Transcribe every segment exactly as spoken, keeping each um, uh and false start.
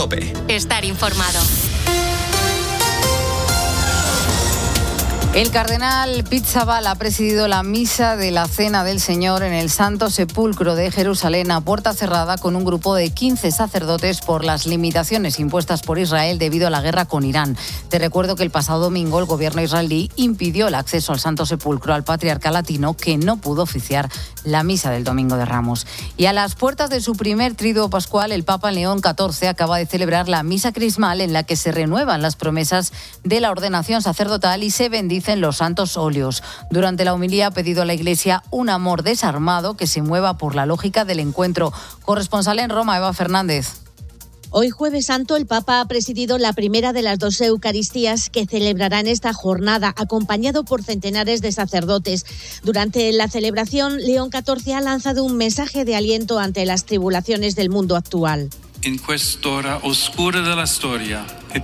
COPE. Estar informado. El cardenal Pizzabal ha presidido la misa de la Cena del Señor en el Santo Sepulcro de Jerusalén a puerta cerrada con un grupo de quince sacerdotes por las limitaciones impuestas por Israel debido a la guerra con Irán. Te recuerdo que el pasado domingo el gobierno israelí impidió el acceso al Santo Sepulcro al patriarca latino, que no pudo oficiar la misa del Domingo de Ramos. Y a las puertas de su primer triduo pascual, el Papa León catorce acaba de celebrar la misa crismal en la que se renuevan las promesas de la ordenación sacerdotal y se bendice en los santos óleos. Durante la homilía ha pedido a la Iglesia un amor desarmado que se mueva por la lógica del encuentro. Corresponsal en Roma, Eva Fernández. Hoy Jueves Santo el Papa ha presidido la primera de las dos Eucaristías que celebrará en esta jornada, acompañado por centenares de sacerdotes. Durante la celebración, León catorce ha lanzado un mensaje de aliento ante las tribulaciones del mundo actual. En quest'ora oscura della storia.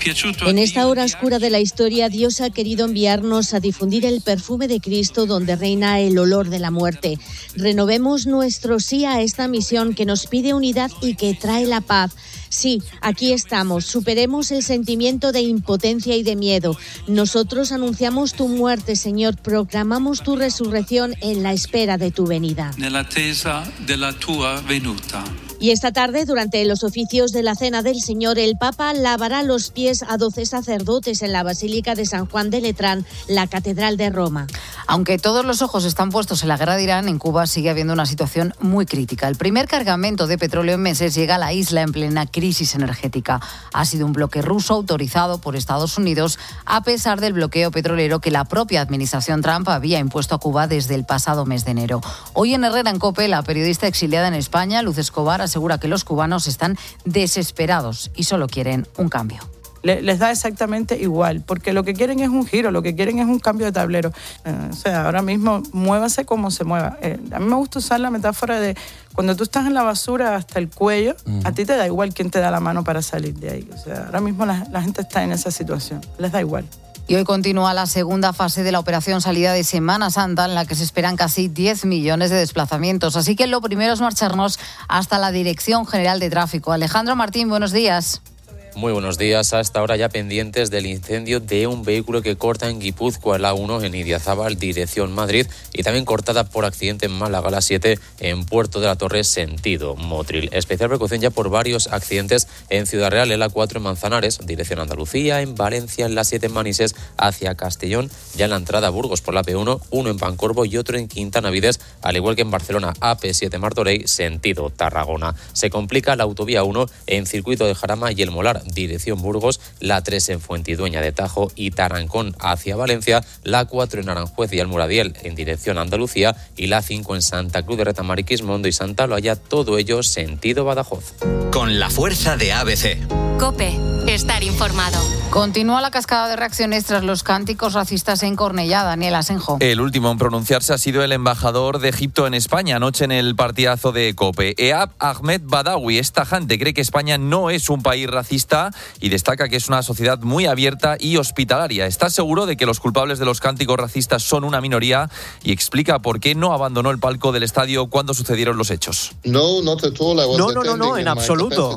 En esta hora oscura de la historia, Dios ha querido enviarnos a difundir el perfume de Cristo donde reina el olor de la muerte. Renovemos nuestro sí a esta misión que nos pide unidad y que trae la paz. Sí, aquí estamos. Superemos el sentimiento de impotencia y de miedo. Nosotros anunciamos tu muerte, Señor. Proclamamos tu resurrección en la espera de tu venida. Nell'attesa della tua venuta. Y esta tarde, durante los oficios de la Cena del Señor, el Papa lavará los pies a doce sacerdotes en la Basílica de San Juan de Letrán, la Catedral de Roma. Aunque todos los ojos están puestos en la guerra de Irán, en Cuba sigue habiendo una situación muy crítica. El primer cargamento de petróleo en meses llega a la isla en plena crisis energética. Ha sido un bloque ruso autorizado por Estados Unidos, a pesar del bloqueo petrolero que la propia administración Trump había impuesto a Cuba desde el pasado mes de enero. Hoy en Herrera en COPE, la periodista exiliada en España, Luz Escobar, asegura que los cubanos están desesperados y solo quieren un cambio. Les da exactamente igual, porque lo que quieren es un giro, lo que quieren es un cambio de tablero. Eh, o sea, ahora mismo muévase como se mueva. Eh, a mí me gusta usar la metáfora de cuando tú estás en la basura hasta el cuello, uh-huh. a ti te da igual quién te da la mano para salir de ahí. O sea, ahora mismo la, la gente está en esa situación, les da igual. Y hoy continúa la segunda fase de la operación salida de Semana Santa, en la que se esperan casi diez millones de desplazamientos. Así que lo primero es marcharnos hasta la Dirección General de Tráfico. Alejandro Martín, buenos días. Muy buenos días. Hasta ahora ya pendientes del incendio de un vehículo que corta en Guipúzcoa, la uno en Idiazábal, dirección Madrid, y también cortada por accidente en Málaga, la siete en Puerto de la Torre, sentido Motril. Especial precaución ya por varios accidentes en Ciudad Real, en la cuatro en Manzanares, dirección Andalucía, en Valencia, en la siete en Manises, hacia Castellón, ya en la entrada a Burgos por la P uno, uno en Pancorbo y otro en Quintana Vides, al igual que en Barcelona, A P siete Martorell, sentido Tarragona. Se complica la autovía uno en Circuito de Jarama y El Molar, dirección Burgos, la tres en Fuentidueña de Tajo y Tarancón hacia Valencia, la cuatro en Aranjuez y Almuradiel en dirección Andalucía y la cinco en Santa Cruz de Retamar y Quismondo y Santa Loaya, todo ello sentido Badajoz. Con la fuerza de A B C. COPE, estar informado. Continúa la cascada de reacciones tras los cánticos racistas en Cornellá. Daniel Asenjo. El último en pronunciarse ha sido el embajador de Egipto en España, anoche en el partidazo de COPE. Ehab Ahmed Badawi es tajante, cree que España no es un país racista y destaca que es una sociedad muy abierta y hospitalaria. Está seguro de que los culpables de los cánticos racistas son una minoría y explica por qué no abandonó el palco del estadio cuando sucedieron los hechos. No, no, no, no, no, en absoluto.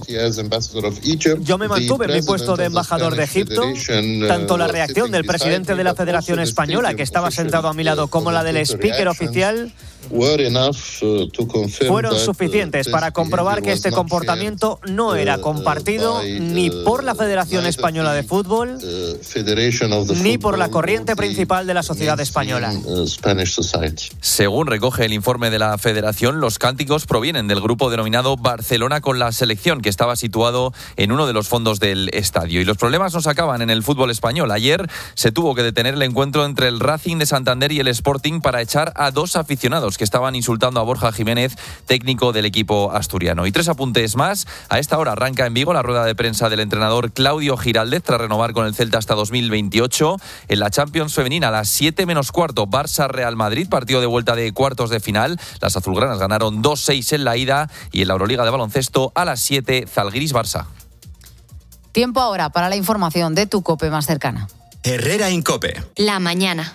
Yo me mantuve en mi puesto de embajador de Egipto. Tanto la reacción del presidente de la Federación Española, que estaba sentado a mi lado, como la del speaker oficial fueron suficientes para comprobar que este comportamiento no era compartido ni por la Federación Española de Fútbol ni por la corriente principal de la sociedad española. Según recoge el informe de la Federación, los cánticos provienen del grupo denominado Barcelona con la Selección, que estaba situado en uno de los fondos del estadio. Y los problemas no se acaban en el fútbol español. Ayer se tuvo que detener el encuentro entre el Racing de Santander y el Sporting para echar a dos aficionados que estaban insultando a Borja Jiménez, técnico del equipo asturiano. Y tres apuntes más. A esta hora arranca en Vigo la rueda de prensa del entrenador Claudio Giraldez tras renovar con el Celta hasta dos mil veintiocho. En la Champions femenina, a las siete menos cuarto, Barça-Real Madrid, partido de vuelta de cuartos de final. Las azulgranas ganaron dos seis en la ida y en la Euroliga de baloncesto a las siete, Zalgiris-Barça. Tiempo ahora para la información de tu COPE más cercana. Herrera en COPE. La mañana.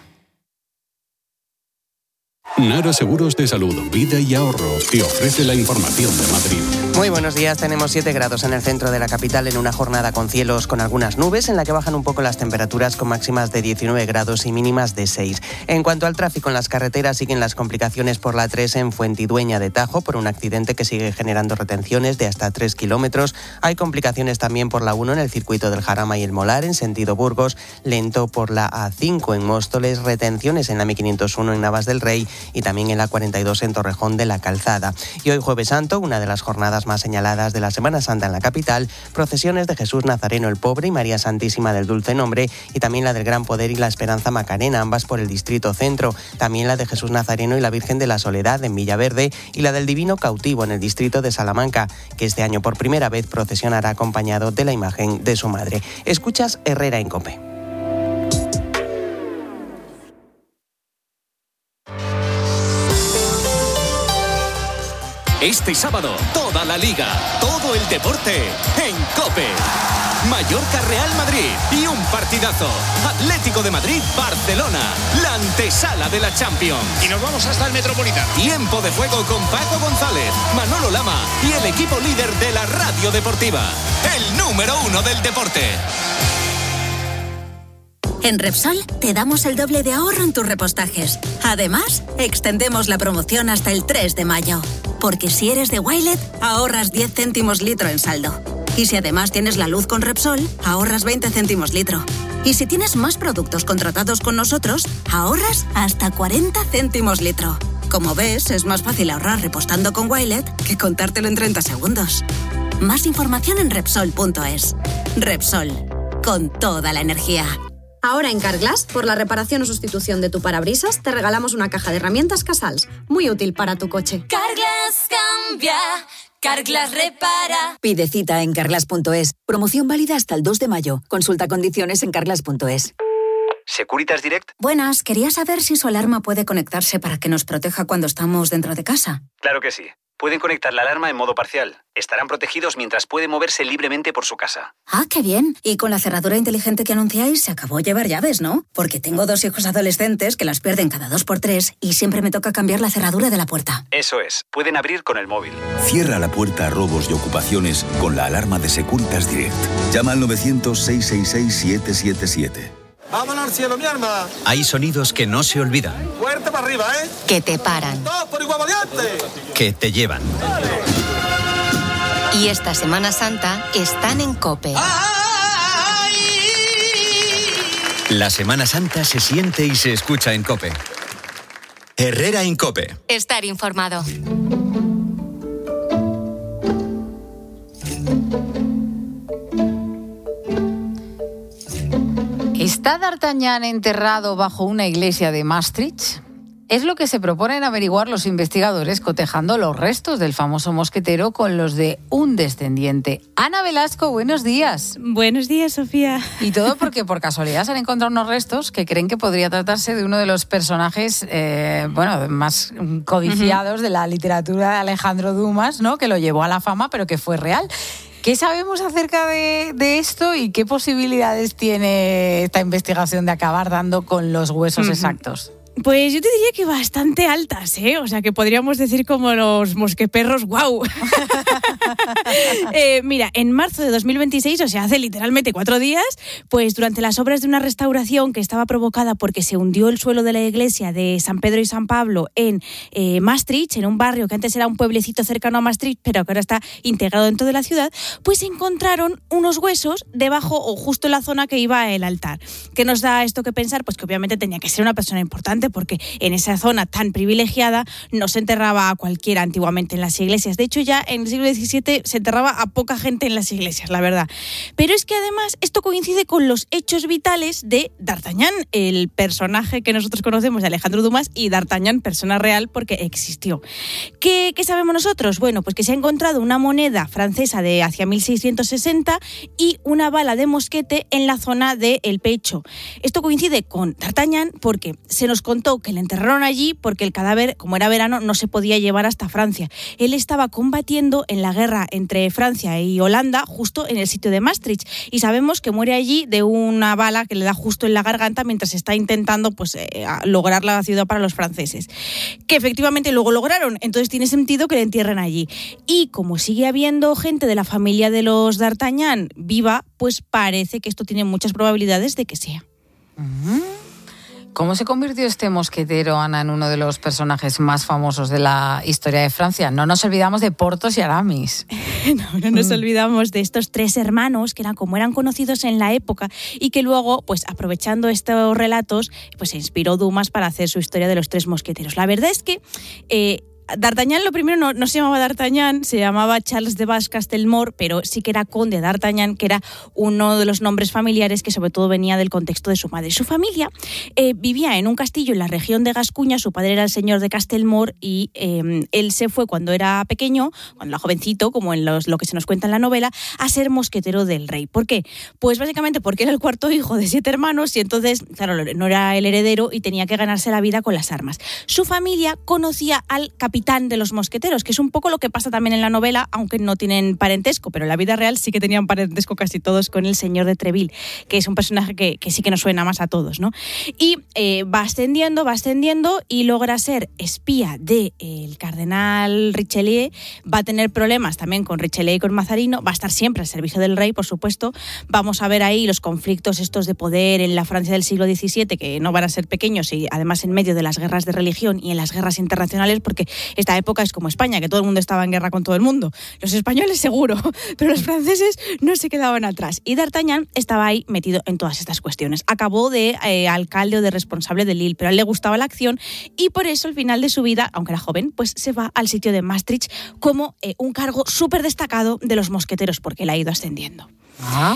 Nara Seguros de Salud, Vida y Ahorro te ofrece la información de Madrid. Muy buenos días, tenemos siete grados en el centro de la capital en una jornada con cielos con algunas nubes en la que bajan un poco las temperaturas con máximas de diecinueve grados y mínimas de seis. En cuanto al tráfico en las carreteras, siguen las complicaciones por la tres en Fuentidueña de Tajo por un accidente que sigue generando retenciones de hasta tres kilómetros. Hay complicaciones también por la uno en el circuito del Jarama y el Molar en sentido Burgos, lento por la A cinco en Móstoles, retenciones en la eme quinientos uno en Navas del Rey y también en la cuarenta y dos en Torrejón de la Calzada. Y hoy Jueves Santo, una de las jornadas más señaladas de la Semana Santa en la capital, procesiones de Jesús Nazareno el Pobre y María Santísima del Dulce Nombre y también la del Gran Poder y la Esperanza Macarena, ambas por el Distrito Centro, también la de Jesús Nazareno y la Virgen de la Soledad en Villaverde y la del Divino Cautivo en el Distrito de Salamanca, que este año por primera vez procesionará acompañado de la imagen de su madre. Escuchas Herrera en COPE. Este sábado, toda la Liga, todo el deporte en COPE. Mallorca Real Madrid y un partidazo. Atlético de Madrid Barcelona, la antesala de la Champions. Y nos vamos hasta el Metropolitano. Tiempo de juego con Paco González, Manolo Lama y el equipo líder de la radio deportiva, el número uno del deporte. En Repsol te damos el doble de ahorro en tus repostajes. Además, extendemos la promoción hasta el tres de mayo. Porque si eres de Wilet, ahorras diez céntimos litro en saldo. Y si además tienes la luz con Repsol, ahorras veinte céntimos litro. Y si tienes más productos contratados con nosotros, ahorras hasta cuarenta céntimos litro. Como ves, es más fácil ahorrar repostando con Wilet que contártelo en treinta segundos. Más información en Repsol punto es. Repsol, con toda la energía. Ahora en Carglass, por la reparación o sustitución de tu parabrisas, te regalamos una caja de herramientas Casals, muy útil para tu coche. Carglass cambia, Carglass repara. Pide cita en carglass punto es. Promoción válida hasta el dos de mayo. Consulta condiciones en carglass punto es. ¿Securitas Direct? Buenas, quería saber si su alarma puede conectarse para que nos proteja cuando estamos dentro de casa. Claro que sí. Pueden conectar la alarma en modo parcial. Estarán protegidos mientras pueden moverse libremente por su casa. Ah, qué bien. Y con la cerradura inteligente que anunciáis, se acabó llevar llaves, ¿no? Porque tengo dos hijos adolescentes que las pierden cada dos por tres y siempre me toca cambiar la cerradura de la puerta. Eso es. Pueden abrir con el móvil. Cierra la puerta a robos y ocupaciones con la alarma de Securitas Direct. Llama al novecientos, seiscientos sesenta y seis, siete siete siete. ¡Vámonos al cielo, mi alma! Hay sonidos que no se olvidan. ¡Fuerte para arriba, eh! Que te paran. ¡Todos por igual valiente! Que te llevan. ¡Dale! Y esta Semana Santa están en COPE. ¡Ay! La Semana Santa se siente y se escucha en COPE. Herrera en COPE. Estar informado. ¿Está D'Artagnan enterrado bajo una iglesia de Maastricht? Es lo que se proponen averiguar los investigadores cotejando los restos del famoso mosquetero con los de un descendiente. Ana Velasco, buenos días. Buenos días, Sofía. Y todo porque por casualidad se han encontrado unos restos que creen que podría tratarse de uno de los personajes eh, bueno, más codiciados uh-huh. de la literatura de Alejandro Dumas, ¿no? Que lo llevó a la fama, pero que fue real. ¿Qué sabemos acerca de, de esto y qué posibilidades tiene esta investigación de acabar dando con los huesos uh-huh. exactos? Pues yo te diría que bastante altas, ¿eh? O sea, que podríamos decir como los mosqueperros, ¡guau! eh, mira, en marzo de dos mil veintiséis, o sea, hace literalmente cuatro días, pues durante las obras de una restauración que estaba provocada porque se hundió el suelo de la iglesia de San Pedro y San Pablo en eh, Maastricht, en un barrio que antes era un pueblecito cercano a Maastricht, pero que ahora está integrado dentro de la ciudad, pues encontraron unos huesos debajo o justo en la zona que iba el altar. ¿Qué nos da esto que pensar? Pues que obviamente tenía que ser una persona importante, porque en esa zona tan privilegiada no se enterraba a cualquiera antiguamente en las iglesias. De hecho, ya en el siglo diecisiete se enterraba a poca gente en las iglesias, la verdad. Pero es que además esto coincide con los hechos vitales de D'Artagnan, el personaje que nosotros conocemos de Alejandro Dumas, y D'Artagnan, persona real, porque existió. ¿Qué, qué sabemos nosotros? Bueno, pues que se ha encontrado una moneda francesa de hacia mil seiscientos sesenta y una bala de mosquete en la zona del pecho. Esto coincide con D'Artagnan porque se nos contó que le enterraron allí porque el cadáver, como era verano, no se podía llevar hasta Francia. Él estaba combatiendo en la guerra entre Francia y Holanda, justo en el sitio de Maastricht, y sabemos que muere allí de una bala que le da justo en la garganta mientras está intentando pues, eh, lograr la ciudad para los franceses. Que efectivamente luego lograron, entonces tiene sentido que le entierren allí. Y como sigue habiendo gente de la familia de los D'Artagnan viva, pues parece que esto tiene muchas probabilidades de que sea. ¿Cómo se convirtió este mosquetero, Ana, en uno de los personajes más famosos de la historia de Francia? No nos olvidamos de Porthos y Aramis. No, no nos mm. olvidamos de estos tres hermanos que eran como eran conocidos en la época y que luego, pues aprovechando estos relatos, pues se inspiró Dumas para hacer su historia de los tres mosqueteros. La verdad es que eh, D'Artagnan lo primero no, no se llamaba D'Artagnan, se llamaba Charles de Bas-Castelmort, pero sí que era conde D'Artagnan, que era uno de los nombres familiares que sobre todo venía del contexto de su madre. Su familia eh, vivía en un castillo en la región de Gascuña, su padre era el señor de Castelmort y eh, él se fue cuando era pequeño, cuando era jovencito, como en los, lo que se nos cuenta en la novela, a ser mosquetero del rey. ¿Por qué? Pues básicamente porque era el cuarto hijo de siete hermanos y entonces, claro, no era el heredero y tenía que ganarse la vida con las armas. Su familia conocía al capitán de los mosqueteros, que es un poco lo que pasa también en la novela, aunque no tienen parentesco, pero en la vida real sí que tenían parentesco casi todos con el señor de Treville, que es un personaje que, que sí que nos suena más a todos, ¿no? Y eh, va ascendiendo, va ascendiendo y logra ser espía del de, cardenal Richelieu, va a tener problemas también con Richelieu y con Mazarino, va a estar siempre al servicio del rey, por supuesto. Vamos a ver ahí los conflictos estos de poder en la Francia del siglo diecisiete, que no van a ser pequeños y además en medio de las guerras de religión y en las guerras internacionales, porque esta época es como España, que todo el mundo estaba en guerra con todo el mundo. Los españoles seguro, pero los franceses no se quedaban atrás. Y D'Artagnan estaba ahí metido en todas estas cuestiones. Acabó de eh, alcalde o de responsable de Lille, pero a él le gustaba la acción y por eso al final de su vida, aunque era joven, pues se va al sitio de Maastricht como eh, un cargo súper destacado de los mosqueteros, porque él ha ido ascendiendo. Ah.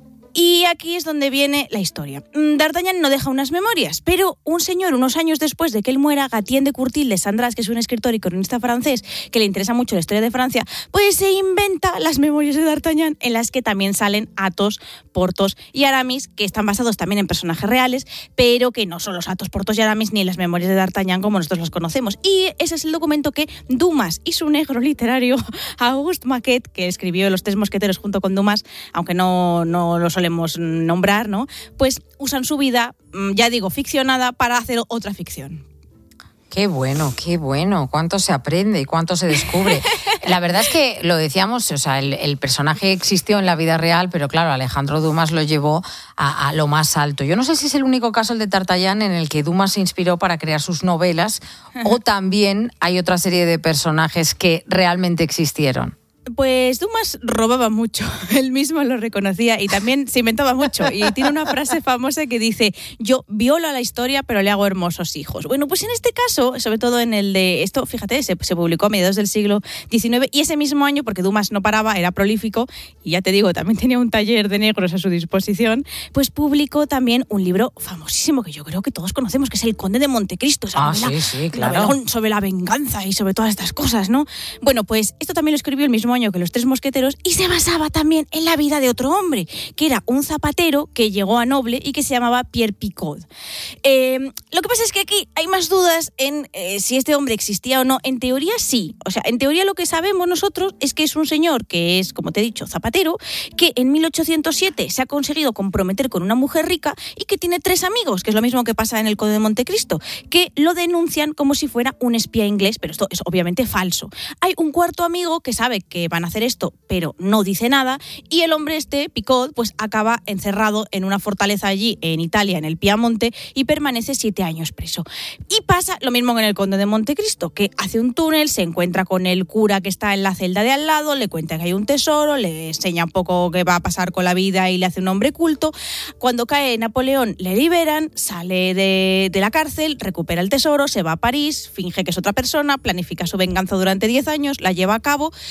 Y aquí es donde viene la historia. D'Artagnan no deja unas memorias, pero un señor, unos años después de que él muera, Gatien de Courtil de Sandras, que es un escritor y cronista francés que le interesa mucho la historia de Francia, pues se inventa las memorias de D'Artagnan, en las que también salen Athos, Porthos y Aramis, que están basados también en personajes reales, pero que no son los Athos, Porthos y Aramis ni las memorias de D'Artagnan como nosotros los conocemos. Y ese es el documento que Dumas y su negro literario, Auguste Maquet, que escribió Los Tres Mosqueteros junto con Dumas, aunque no, no los solemos nombrar, ¿no? Pues usan su vida, ya digo, ficcionada para hacer otra ficción. Qué bueno, qué bueno. Cuánto se aprende y cuánto se descubre. La verdad es que lo decíamos, o sea, el, el personaje existió en la vida real, pero claro, Alejandro Dumas lo llevó a, a lo más alto. Yo no sé si es el único caso, el de D'Artagnan, en el que Dumas se inspiró para crear sus novelas, o también hay otra serie de personajes que realmente existieron. Pues Dumas robaba mucho, él mismo lo reconocía y también se inventaba mucho y tiene una frase famosa que dice: yo violo a la historia pero le hago hermosos hijos. Bueno, pues en este caso, sobre todo en el de esto, fíjate, se, se publicó a mediados del siglo diecinueve y ese mismo año, porque Dumas no paraba, era prolífico y ya te digo, también tenía un taller de negros a su disposición, pues publicó también un libro famosísimo que yo creo que todos conocemos, que es El Conde de Montecristo, esa ah, novela, sí, sí, claro. sobre la venganza y sobre todas estas cosas, ¿no? Bueno, pues esto también lo escribió el mismo año que Los Tres Mosqueteros y se basaba también en la vida de otro hombre, que era un zapatero que llegó a noble y que se llamaba Pierre Picot. Eh, lo que pasa es que aquí hay más dudas en eh, si este hombre existía o no. En teoría sí, o sea, en teoría lo que sabemos nosotros es que es un señor que es, como te he dicho, zapatero, que en mil ochocientos siete se ha conseguido comprometer con una mujer rica y que tiene tres amigos, que es lo mismo que pasa en El Conde de Montecristo, que lo denuncian como si fuera un espía inglés, pero esto es obviamente falso. Hay un cuarto amigo que sabe que van a hacer esto, pero no dice nada, y el hombre este, Picot, pues acaba encerrado en una fortaleza allí en Italia, en el Piamonte, y permanece siete años preso. Y pasa lo mismo que en El Conde de Montecristo, que hace un túnel, se encuentra con el cura que está en la celda de al lado, le cuenta que hay un tesoro, le enseña un poco qué va a pasar con la vida y le hace un hombre culto. Cuando cae Napoleón, le liberan, sale de, de la cárcel, recupera el tesoro, se va a París, finge que es otra persona, planifica su venganza durante diez años, la lleva a cabo,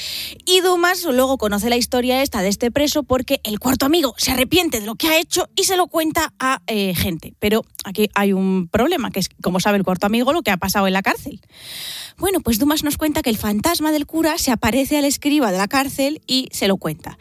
Y Dumas luego conoce la historia esta de este preso porque el cuarto amigo se arrepiente de lo que ha hecho y se lo cuenta a eh, gente. Pero aquí hay un problema, que es, como sabe el cuarto amigo, lo que ha pasado en la cárcel. Bueno, pues Dumas nos cuenta que el fantasma del cura se aparece al escriba de la cárcel y se lo cuenta.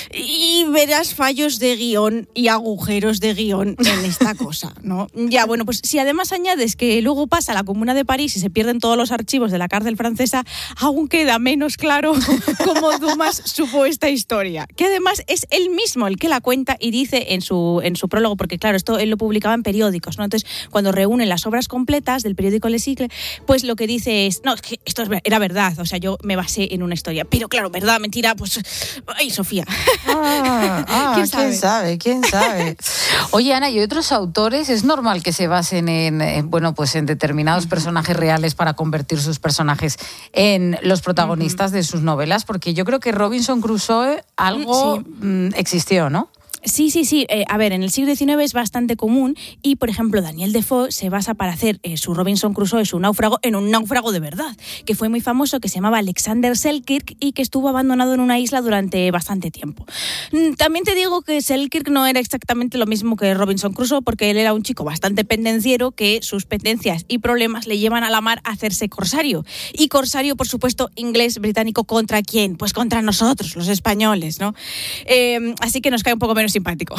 Y verás fallos de guión y agujeros de guión en esta cosa, ¿no? Ya, bueno, pues si además añades que luego pasa a la Comuna de París y se pierden todos los archivos de la cárcel francesa, aún queda menos claro cómo Dumas supo esta historia. Que además es él mismo el que la cuenta y dice en su, en su prólogo, porque claro, esto él lo publicaba en periódicos, ¿no? Entonces, cuando reúnen las obras completas del periódico Le Siècle, pues lo que dice es, no, es que esto era verdad, o sea, yo me basé en una historia. Pero claro, verdad, mentira, pues... ¡Ay, Sofía! Ah, ah, ¿Quién sabe? ¿Quién sabe? ¿Quién sabe? Oye, Ana, ¿y otros autores es normal que se basen en, en bueno, pues en determinados uh-huh. personajes reales para convertir sus personajes en los protagonistas uh-huh. de sus novelas? Porque yo creo que Robinson Crusoe algo sí. mm, existió, ¿no? Sí, sí, sí. Eh, a ver, en el siglo diecinueve es bastante común y, por ejemplo, Daniel Defoe se basa para hacer eh, su Robinson Crusoe, su náufrago, en un náufrago de verdad, que fue muy famoso, que se llamaba Alexander Selkirk y que estuvo abandonado en una isla durante bastante tiempo. También te digo que Selkirk no era exactamente lo mismo que Robinson Crusoe, porque él era un chico bastante pendenciero que sus pendencias y problemas le llevan a la mar a hacerse corsario. Y corsario, por supuesto, inglés, británico, ¿contra quién? Pues contra nosotros, los españoles, ¿no? Eh, así que nos cae un poco menos simpático.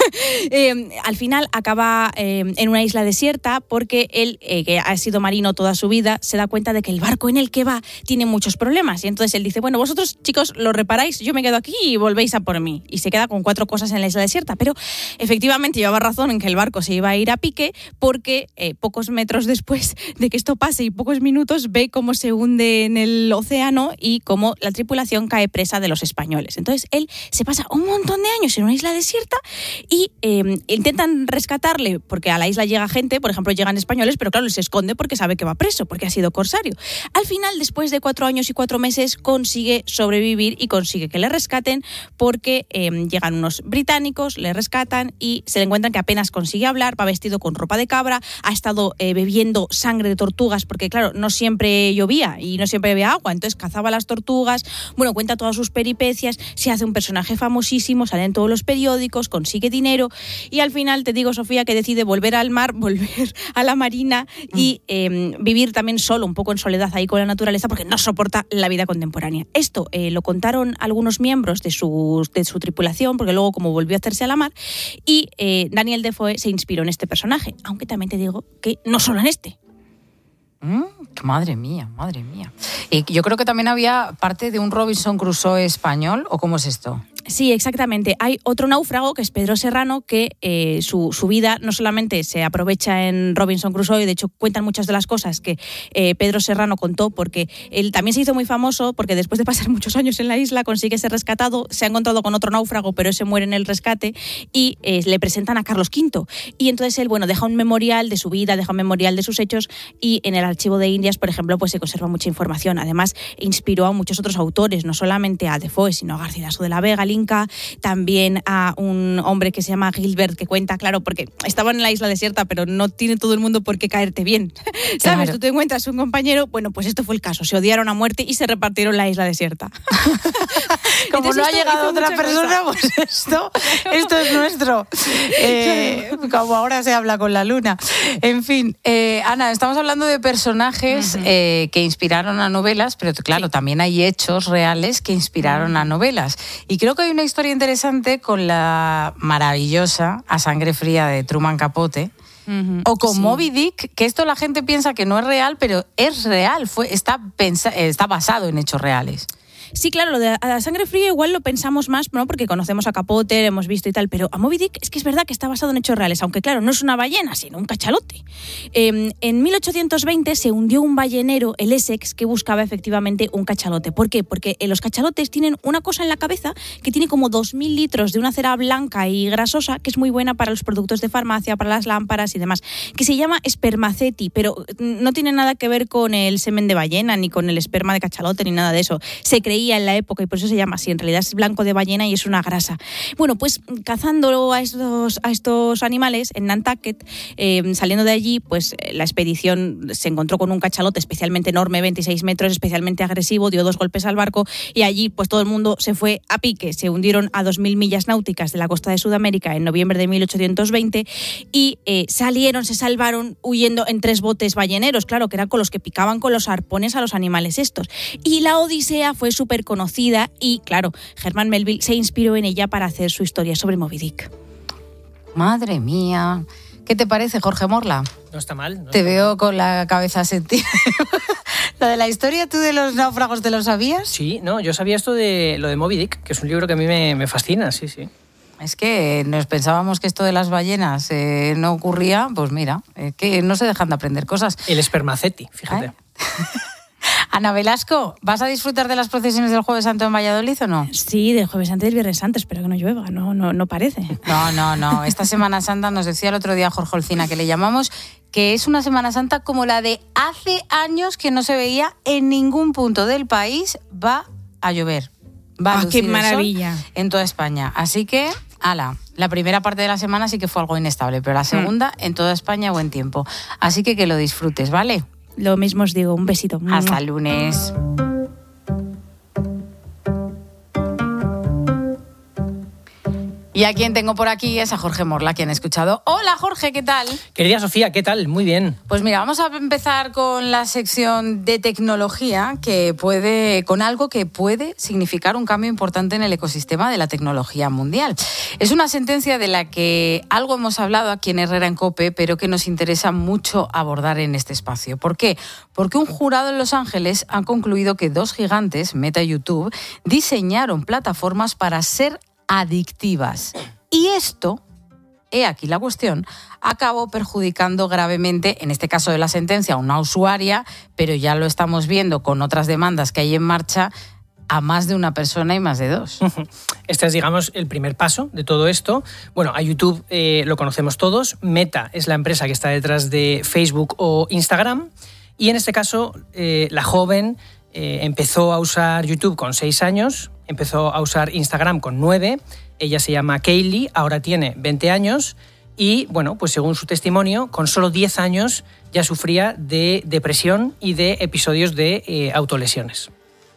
eh, al final acaba eh, en una isla desierta porque él, eh, que ha sido marino toda su vida, se da cuenta de que el barco en el que va tiene muchos problemas. Y entonces él dice, bueno, vosotros, chicos, lo reparáis, yo me quedo aquí y volvéis a por mí. Y se queda con cuatro cosas en la isla desierta. Pero efectivamente llevaba razón en que el barco se iba a ir a pique porque eh, pocos metros después de que esto pase y pocos minutos ve cómo se hunde en el océano y cómo la tripulación cae presa de los españoles. Entonces él se pasa un montón de años en una isla desierta y eh, intentan rescatarle porque a la isla llega gente, por ejemplo llegan españoles, pero claro, él se esconde porque sabe que va preso, porque ha sido corsario. Al final, después de cuatro años y cuatro meses, consigue sobrevivir y consigue que le rescaten porque eh, llegan unos británicos, le rescatan y se le encuentran que apenas consigue hablar, va vestido con ropa de cabra, ha estado eh, bebiendo sangre de tortugas porque claro, no siempre llovía y no siempre había agua, entonces cazaba las tortugas, bueno, cuenta todas sus peripecias, se hace un personaje famosísimo, sale en todos los periódicos, consigue dinero y al final te digo, Sofía, que decide volver al mar, volver a la marina y eh, vivir también solo, un poco en soledad ahí con la naturaleza porque no soporta la vida contemporánea. Esto eh, lo contaron algunos miembros de su, de su tripulación porque luego como volvió a hacerse a la mar y eh, Daniel Defoe se inspiró en este personaje, aunque también te digo que no solo en este. Mm, madre mía, madre mía. Y yo creo que también había parte de un Robinson Crusoe español, ¿o cómo es esto? Sí, exactamente. Hay otro náufrago, que es Pedro Serrano, que eh, su, su vida no solamente se aprovecha en Robinson Crusoe, de hecho cuentan muchas de las cosas que eh, Pedro Serrano contó, porque él también se hizo muy famoso, porque después de pasar muchos años en la isla consigue ser rescatado, se ha encontrado con otro náufrago, pero ese muere en el rescate, y eh, le presentan a Carlos quinto. Y entonces él, bueno, deja un memorial de su vida, deja un memorial de sus hechos, y en el Archivo de Indias, por ejemplo, pues se conserva mucha información. Además, inspiró a muchos otros autores, no solamente a Defoe, sino a Garcilaso de la Vega, también a un hombre que se llama Gilbert, que cuenta, claro, porque estaban en la isla desierta, pero no tiene todo el mundo por qué caerte bien. ¿Sabes? Claro. Tú te encuentras un compañero, bueno, pues esto fue el caso, se odiaron a muerte y se repartieron la isla desierta. Como no ha llegado otra persona, cosa. pues esto, esto es nuestro. Eh, como ahora se habla con la luna. En fin, eh, Ana, estamos hablando de personajes uh-huh. eh, que inspiraron a novelas, pero claro, sí. también hay hechos reales que inspiraron uh-huh. a novelas. Y creo que hay una historia interesante con la maravillosa A Sangre Fría de Truman Capote. Uh-huh, o con sí. Moby Dick, que esto la gente piensa que no es real, pero es real, fue, está, pensa, está basado en hechos reales. Sí, claro, lo de A Sangre Fría igual lo pensamos más, ¿no? Porque conocemos a Capote, lo hemos visto y tal, pero a Moby Dick es que es verdad que está basado en hechos reales, aunque claro, no es una ballena, sino un cachalote. Eh, en mil ochocientos veinte se hundió un ballenero, el Essex, que buscaba efectivamente un cachalote. ¿Por qué? Porque los cachalotes tienen una cosa en la cabeza que tiene como dos mil litros de una cera blanca y grasosa, que es muy buena para los productos de farmacia, para las lámparas y demás, que se llama espermaceti, pero no tiene nada que ver con el semen de ballena, ni con el esperma de cachalote, ni nada de eso. Se cree creía en la época y por eso se llama así. En realidad es blanco de ballena y es una grasa. Bueno, pues cazando a estos, a estos animales en Nantucket, eh, saliendo de allí, pues la expedición se encontró con un cachalote especialmente enorme, veintiséis metros, especialmente agresivo, dio dos golpes al barco y allí pues todo el mundo se fue a pique. Se hundieron a dos mil millas náuticas de la costa de Sudamérica en noviembre de mil ochocientos veinte y eh, salieron, se salvaron huyendo en tres botes balleneros, claro, que eran con los que picaban con los arpones a los animales estos. Y la odisea fue súper conocida y, claro, Herman Melville se inspiró en ella para hacer su historia sobre Moby Dick. Madre mía. ¿Qué te parece, Jorge Morla? No está mal. No te está veo mal. con la cabeza sentida. ¿Lo de la historia tú de los náufragos te lo sabías? Sí, no, yo sabía esto de lo de Moby Dick, que es un libro que a mí me, me fascina, sí, sí. Es que nos pensábamos que esto de las ballenas eh, no ocurría, pues mira, eh, que no se dejan de aprender cosas. El espermaceti, fíjate. ¿Eh? Ana Velasco, ¿vas a disfrutar de las procesiones del Jueves Santo en Valladolid o no? Sí, del Jueves Santo y del Viernes Santo, espero que no llueva, no, no, no parece. No, no, no. Esta Semana Santa, nos decía el otro día Jorge Olcina, que le llamamos, que es una Semana Santa como la de hace años que no se veía en ningún punto del país. Va a llover. Va a ¡Ah, lucir qué maravilla! el sol en toda España. Así que, ala, la primera parte de la semana sí que fue algo inestable, pero la segunda, mm. en toda España, buen tiempo. Así que que lo disfrutes, ¿vale? Lo mismo os digo, un besito. Hasta el lunes. Y a quien tengo por aquí es a Jorge Morla, quien ha escuchado. Hola Jorge, ¿qué tal? Querida Sofía, ¿qué tal? Muy bien. Pues mira, vamos a empezar con la sección de tecnología, que puede, con algo que puede significar un cambio importante en el ecosistema de la tecnología mundial. Es una sentencia de la que algo hemos hablado aquí en Herrera en COPE, pero que nos interesa mucho abordar en este espacio. ¿Por qué? Porque un jurado en Los Ángeles ha concluido que dos gigantes, Meta y YouTube, diseñaron plataformas para ser adictivas. Y esto, he aquí la cuestión, acabó perjudicando gravemente, en este caso de la sentencia, a una usuaria, pero ya lo estamos viendo con otras demandas que hay en marcha, a más de una persona y más de dos. Este es, digamos, el primer paso de todo esto. Bueno, a YouTube eh, lo conocemos todos. Meta es la empresa que está detrás de Facebook o Instagram. Y en este caso, eh, la joven eh, empezó a usar YouTube con seis años, empezó a usar Instagram con nueve. Ella se llama Kaylee, ahora tiene veinte años. Y, bueno, pues según su testimonio, con solo diez años ya sufría de depresión y de episodios de eh, autolesiones.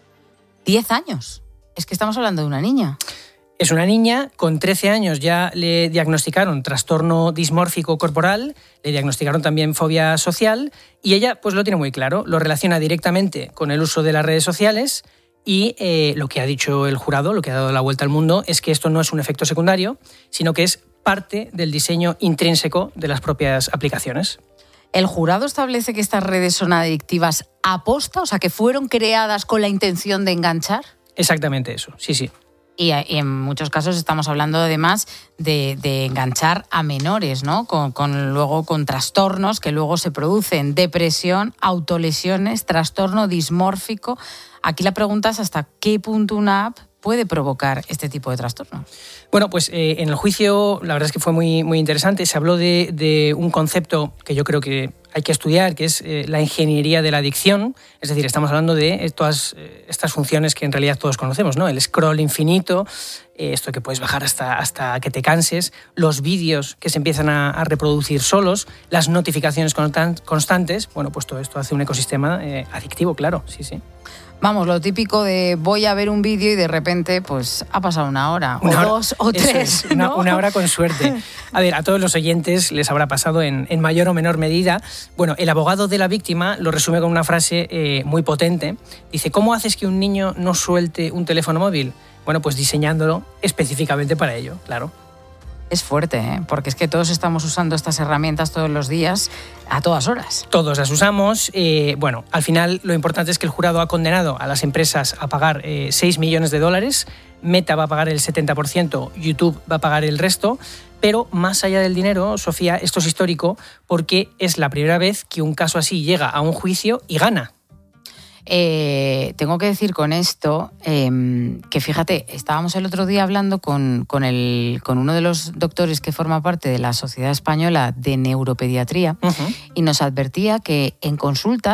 ¿diez años? Es que estamos hablando de una niña. Es una niña, con trece años ya le diagnosticaron trastorno dismórfico corporal, le diagnosticaron también fobia social y ella pues lo tiene muy claro, lo relaciona directamente con el uso de las redes sociales y eh, lo que ha dicho el jurado, lo que ha dado la vuelta al mundo, es que esto no es un efecto secundario, sino que es parte del diseño intrínseco de las propias aplicaciones. ¿El jurado establece que estas redes son adictivas aposta? O sea, que fueron creadas con la intención de enganchar. Exactamente eso, sí, sí. Y, y en muchos casos estamos hablando además de, de enganchar a menores, ¿no? Con, con, luego con trastornos que luego se producen, depresión, autolesiones, trastorno dismórfico. Aquí la pregunta es hasta qué punto una app puede provocar este tipo de trastorno. Bueno, pues eh, en el juicio la verdad es que fue muy, muy interesante. Se habló de, de un concepto que yo creo que hay que estudiar, que es eh, la ingeniería de la adicción. Es decir, estamos hablando de todas eh, estas funciones que en realidad todos conocemos, ¿no? El scroll infinito, eh, esto que puedes bajar hasta, hasta que te canses, los vídeos que se empiezan a, a reproducir solos, las notificaciones constant- constantes. Bueno, pues todo esto hace un ecosistema eh, adictivo, claro, sí, sí. Vamos, lo típico de voy a ver un vídeo y de repente pues ha pasado una hora, una o hora, dos, o tres. Es, una, ¿no? una hora con suerte. A ver, a todos los oyentes les habrá pasado en, en mayor o menor medida. Bueno, el abogado de la víctima lo resume con una frase eh, muy potente. Dice, ¿cómo haces que un niño no suelte un teléfono móvil? Bueno, pues diseñándolo específicamente para ello, claro. Es fuerte, ¿eh? Porque es que todos estamos usando estas herramientas todos los días, a todas horas. Todos las usamos. Eh, bueno, al final lo importante es que el jurado ha condenado a las empresas a pagar eh, seis millones de dólares. Meta va a pagar el setenta por ciento, YouTube va a pagar el resto. Pero más allá del dinero, Sofía, esto es histórico porque es la primera vez que un caso así llega a un juicio y gana. Eh, tengo que decir con esto eh, que, fíjate, estábamos el otro día hablando con, con, el, con uno de los doctores que forma parte de la Sociedad Española de Neuropediatría uh-huh. y nos advertía que en consultas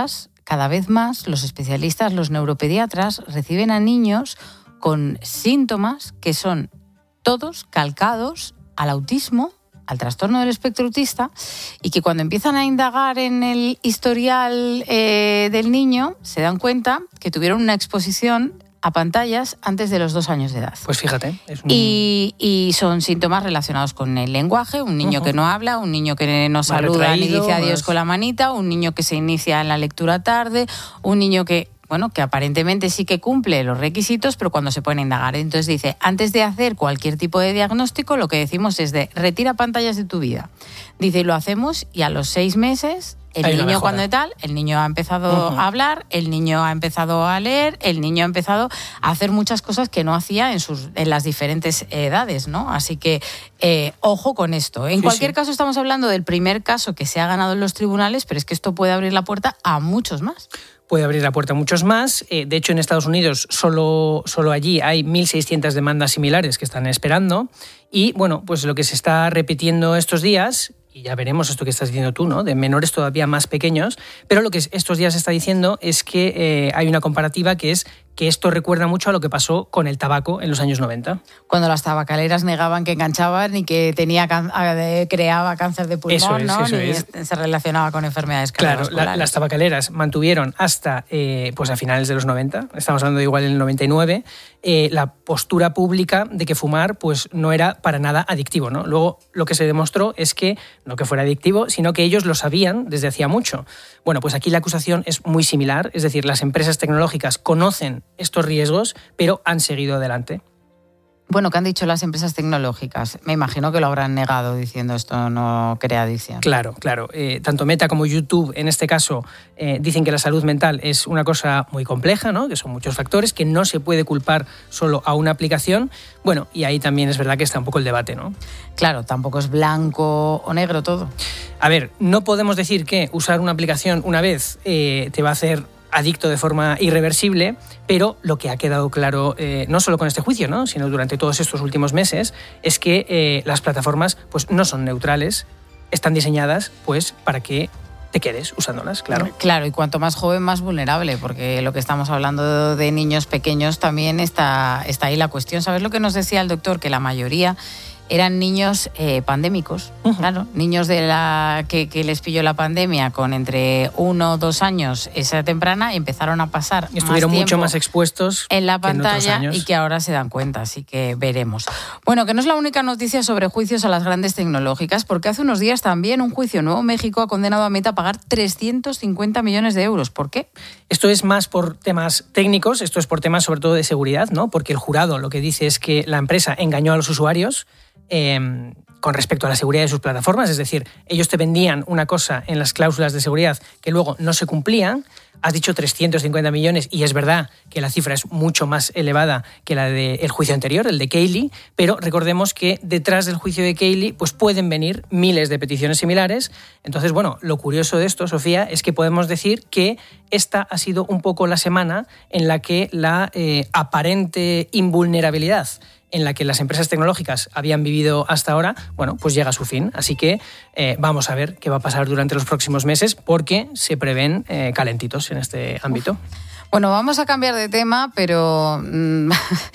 cada vez más los especialistas, los neuropediatras, reciben a niños con síntomas que son todos calcados al autismo, al trastorno del espectro autista, y que cuando empiezan a indagar en el historial eh, del niño se dan cuenta que tuvieron una exposición a pantallas antes de los dos años de edad. Pues fíjate. Es un... y, y son síntomas relacionados con el lenguaje, un niño uh-huh. que no habla, un niño que no saluda ni dice adiós más... con la manita, un niño que se inicia en la lectura tarde, un niño que... bueno, que aparentemente sí que cumple los requisitos, pero cuando se pueden indagar. Entonces dice, antes de hacer cualquier tipo de diagnóstico, lo que decimos es de retira pantallas de tu vida. Dice, y lo hacemos, y a los seis meses, el Ahí niño cuando de tal, el niño ha empezado uh-huh. a hablar, el niño ha empezado a leer, el niño ha empezado a hacer muchas cosas que no hacía en, sus, en las diferentes edades, ¿no? Así que, eh, ojo con esto. En sí, cualquier sí. caso, estamos hablando del primer caso que se ha ganado en los tribunales, pero es que esto puede abrir la puerta a muchos más. Puede abrir la puerta a muchos más. Eh, de hecho, en Estados Unidos solo, solo allí hay mil seiscientas demandas similares que están esperando. Y bueno, pues lo que se está repitiendo estos días, y ya veremos esto que estás diciendo tú, ¿no? De menores todavía más pequeños, pero lo que estos días se está diciendo es que eh, hay una comparativa que es que esto recuerda mucho a lo que pasó con el tabaco en los años noventa. Cuando las tabacaleras negaban que enganchaban ni que tenía can- creaba cáncer de pulmón, eso es, ¿no? Eso ni es. se relacionaba con enfermedades cardiovasculares. Claro, la, las tabacaleras mantuvieron hasta eh, pues a finales de los noventa, estamos hablando de igual en el noventa y nueve, eh, la postura pública de que fumar pues no era para nada adictivo, ¿no? Luego lo que se demostró es que no que fuera adictivo, sino que ellos lo sabían desde hacía mucho. Bueno, pues aquí la acusación es muy similar, es decir, las empresas tecnológicas conocen estos riesgos, pero han seguido adelante. Bueno, ¿qué han dicho las empresas tecnológicas? Me imagino que lo habrán negado diciendo esto no crea adicción. Claro, claro. Eh, tanto Meta como YouTube, en este caso, eh, dicen que la salud mental es una cosa muy compleja, ¿no? Que son muchos factores, que no se puede culpar solo a una aplicación. Bueno, y ahí también es verdad que está un poco el debate, ¿no? Claro, tampoco es blanco o negro todo. A ver, no podemos decir que usar una aplicación una vez eh, te va a hacer adicto de forma irreversible, pero lo que ha quedado claro, eh, no solo con este juicio, ¿no? sino durante todos estos últimos meses, es que eh, las plataformas pues, no son neutrales, están diseñadas pues, para que te quedes usándolas, claro. Claro, y cuanto más joven, más vulnerable, porque lo que estamos hablando de niños pequeños también está, está ahí la cuestión. ¿Sabes lo que nos decía el doctor? Que la mayoría eran niños eh, pandémicos, uh-huh. claro, niños de la que, que les pilló la pandemia con entre uno o dos años esa temprana y empezaron a pasar y estuvieron más mucho más expuestos en la que pantalla en y que ahora se dan cuenta, así que veremos. Bueno, que no es la única noticia sobre juicios a las grandes tecnológicas, porque hace unos días también un juicio en Nuevo México ha condenado a Meta a pagar trescientos cincuenta millones de euros. ¿Por qué? Esto es más por temas técnicos, esto es por temas sobre todo de seguridad, ¿no? Porque el jurado lo que dice es que la empresa engañó a los usuarios Eh, con respecto a la seguridad de sus plataformas, es decir, ellos te vendían una cosa en las cláusulas de seguridad que luego no se cumplían. Has dicho trescientos cincuenta millones y es verdad que la cifra es mucho más elevada que la del juicio anterior, el de Cayley, pero recordemos que detrás del juicio de Cayley pues pueden venir miles de peticiones similares. Entonces, bueno, lo curioso de esto, Sofía, es que podemos decir que esta ha sido un poco la semana en la que la eh, aparente invulnerabilidad en la que las empresas tecnológicas habían vivido hasta ahora, bueno, pues llega a su fin. Así que eh, vamos a ver qué va a pasar durante los próximos meses, porque se prevén eh, calentitos en este ámbito. Uf. Bueno, vamos a cambiar de tema, pero mmm,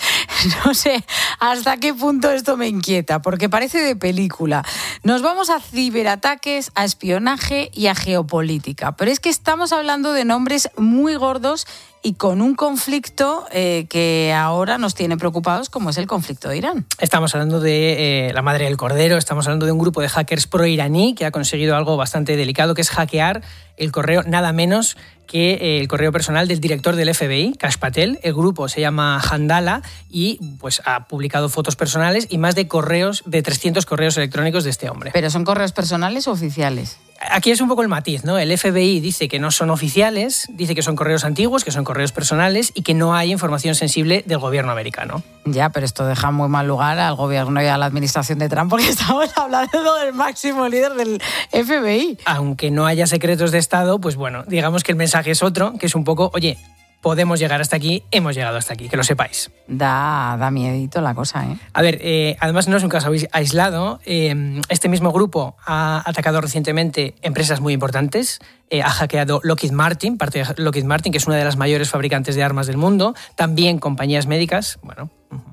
no sé hasta qué punto esto me inquieta, porque parece de película. Nos vamos a ciberataques, a espionaje y a geopolítica, pero es que estamos hablando de nombres muy gordos y con un conflicto eh, que ahora nos tiene preocupados, como es el conflicto de Irán. Estamos hablando de eh, la madre del cordero, estamos hablando de un grupo de hackers pro-iraní que ha conseguido algo bastante delicado, que es hackear el correo, nada menos que eh, el correo personal del director del F B I, Kash Patel. El grupo se llama Handala y pues ha publicado fotos personales y más de correos, de trescientos correos electrónicos de este hombre. ¿Pero son correos personales o oficiales? Aquí es un poco el matiz, ¿no? El F B I dice que no son oficiales, dice que son correos antiguos, que son correos personales y que no hay información sensible del gobierno americano. Ya, pero esto deja muy mal lugar al gobierno y a la administración de Trump, porque estamos hablando del máximo líder del F B I. Aunque no haya secretos de Estado, pues bueno, digamos que el mensaje es otro, que es un poco, oye, podemos llegar hasta aquí, hemos llegado hasta aquí, que lo sepáis. Da, da miedito la cosa, ¿eh? A ver, eh, además no es un caso aislado. Eh, este mismo grupo ha atacado recientemente empresas muy importantes. Eh, ha hackeado Lockheed Martin, parte de Lockheed Martin, que es una de las mayores fabricantes de armas del mundo. También compañías médicas. Bueno.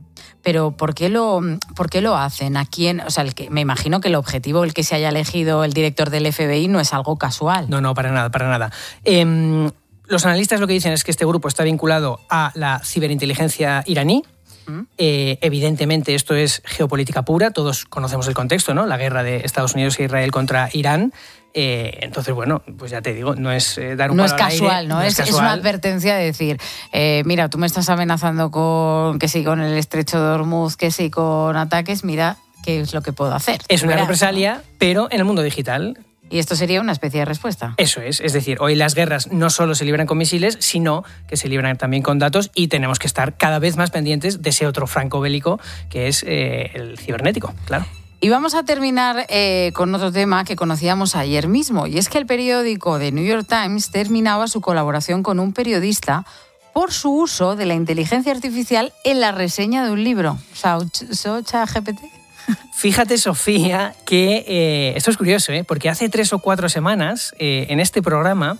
Pero ¿por qué lo, por qué lo hacen? ¿A quién? O sea, el que, me imagino que el objetivo, el que se haya elegido el director del F B I, no es algo casual. No, no, para nada, para nada. Eh, Los analistas lo que dicen es que este grupo está vinculado a la ciberinteligencia iraní. ¿Mm? Eh, evidentemente esto es geopolítica pura, todos conocemos el contexto, ¿no? La guerra de Estados Unidos e Israel contra Irán. Eh, entonces, bueno, pues ya te digo, no es eh, dar un no palo es casual, al aire, ¿no? no es, es casual. Es una advertencia de decir, eh, mira, tú me estás amenazando con que sí, con el estrecho de Hormuz, que sí, con ataques, mira qué es lo que puedo hacer. Es una Verás, represalia, ¿no? Pero en el mundo digital. Y esto sería una especie de respuesta. Eso es, es decir, hoy las guerras no solo se libran con misiles, sino que se libran también con datos y tenemos que estar cada vez más pendientes de ese otro franco bélico que es eh, el cibernético, claro. Y vamos a terminar eh, con otro tema que conocíamos ayer mismo, y es que el periódico The New York Times terminaba su colaboración con un periodista por su uso de la inteligencia artificial en la reseña de un libro. O sea, ChatGPT. Fíjate, Sofía, que eh, esto es curioso, ¿eh? Porque hace tres o cuatro semanas eh, en este programa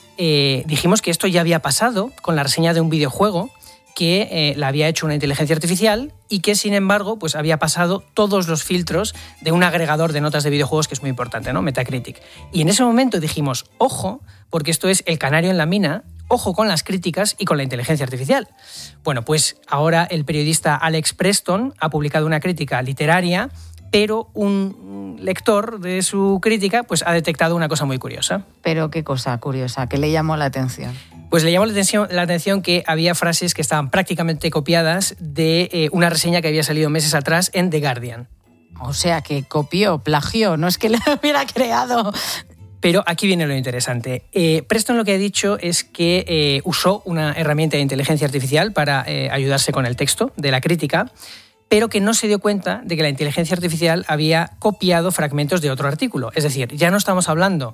eh, dijimos que esto ya había pasado con la reseña de un videojuego que eh, la había hecho una inteligencia artificial y que, sin embargo, pues había pasado todos los filtros de un agregador de notas de videojuegos que es muy importante, ¿no? Metacritic. Y en ese momento dijimos, ojo, porque esto es el canario en la mina, ojo con las críticas y con la inteligencia artificial. Bueno, pues ahora el periodista Alex Preston ha publicado una crítica literaria, pero un lector de su crítica pues ha detectado una cosa muy curiosa. ¿Pero qué cosa curiosa? ¿Qué le llamó la atención? Pues le llamó la atención, la atención que había frases que estaban prácticamente copiadas de eh, una reseña que había salido meses atrás en The Guardian. O sea, que copió, plagió, no es que lo hubiera creado. Pero aquí viene lo interesante. Eh, Preston lo que ha dicho es que eh, usó una herramienta de inteligencia artificial para eh, ayudarse con el texto de la crítica, pero que no se dio cuenta de que la inteligencia artificial había copiado fragmentos de otro artículo. Es decir, ya no estamos hablando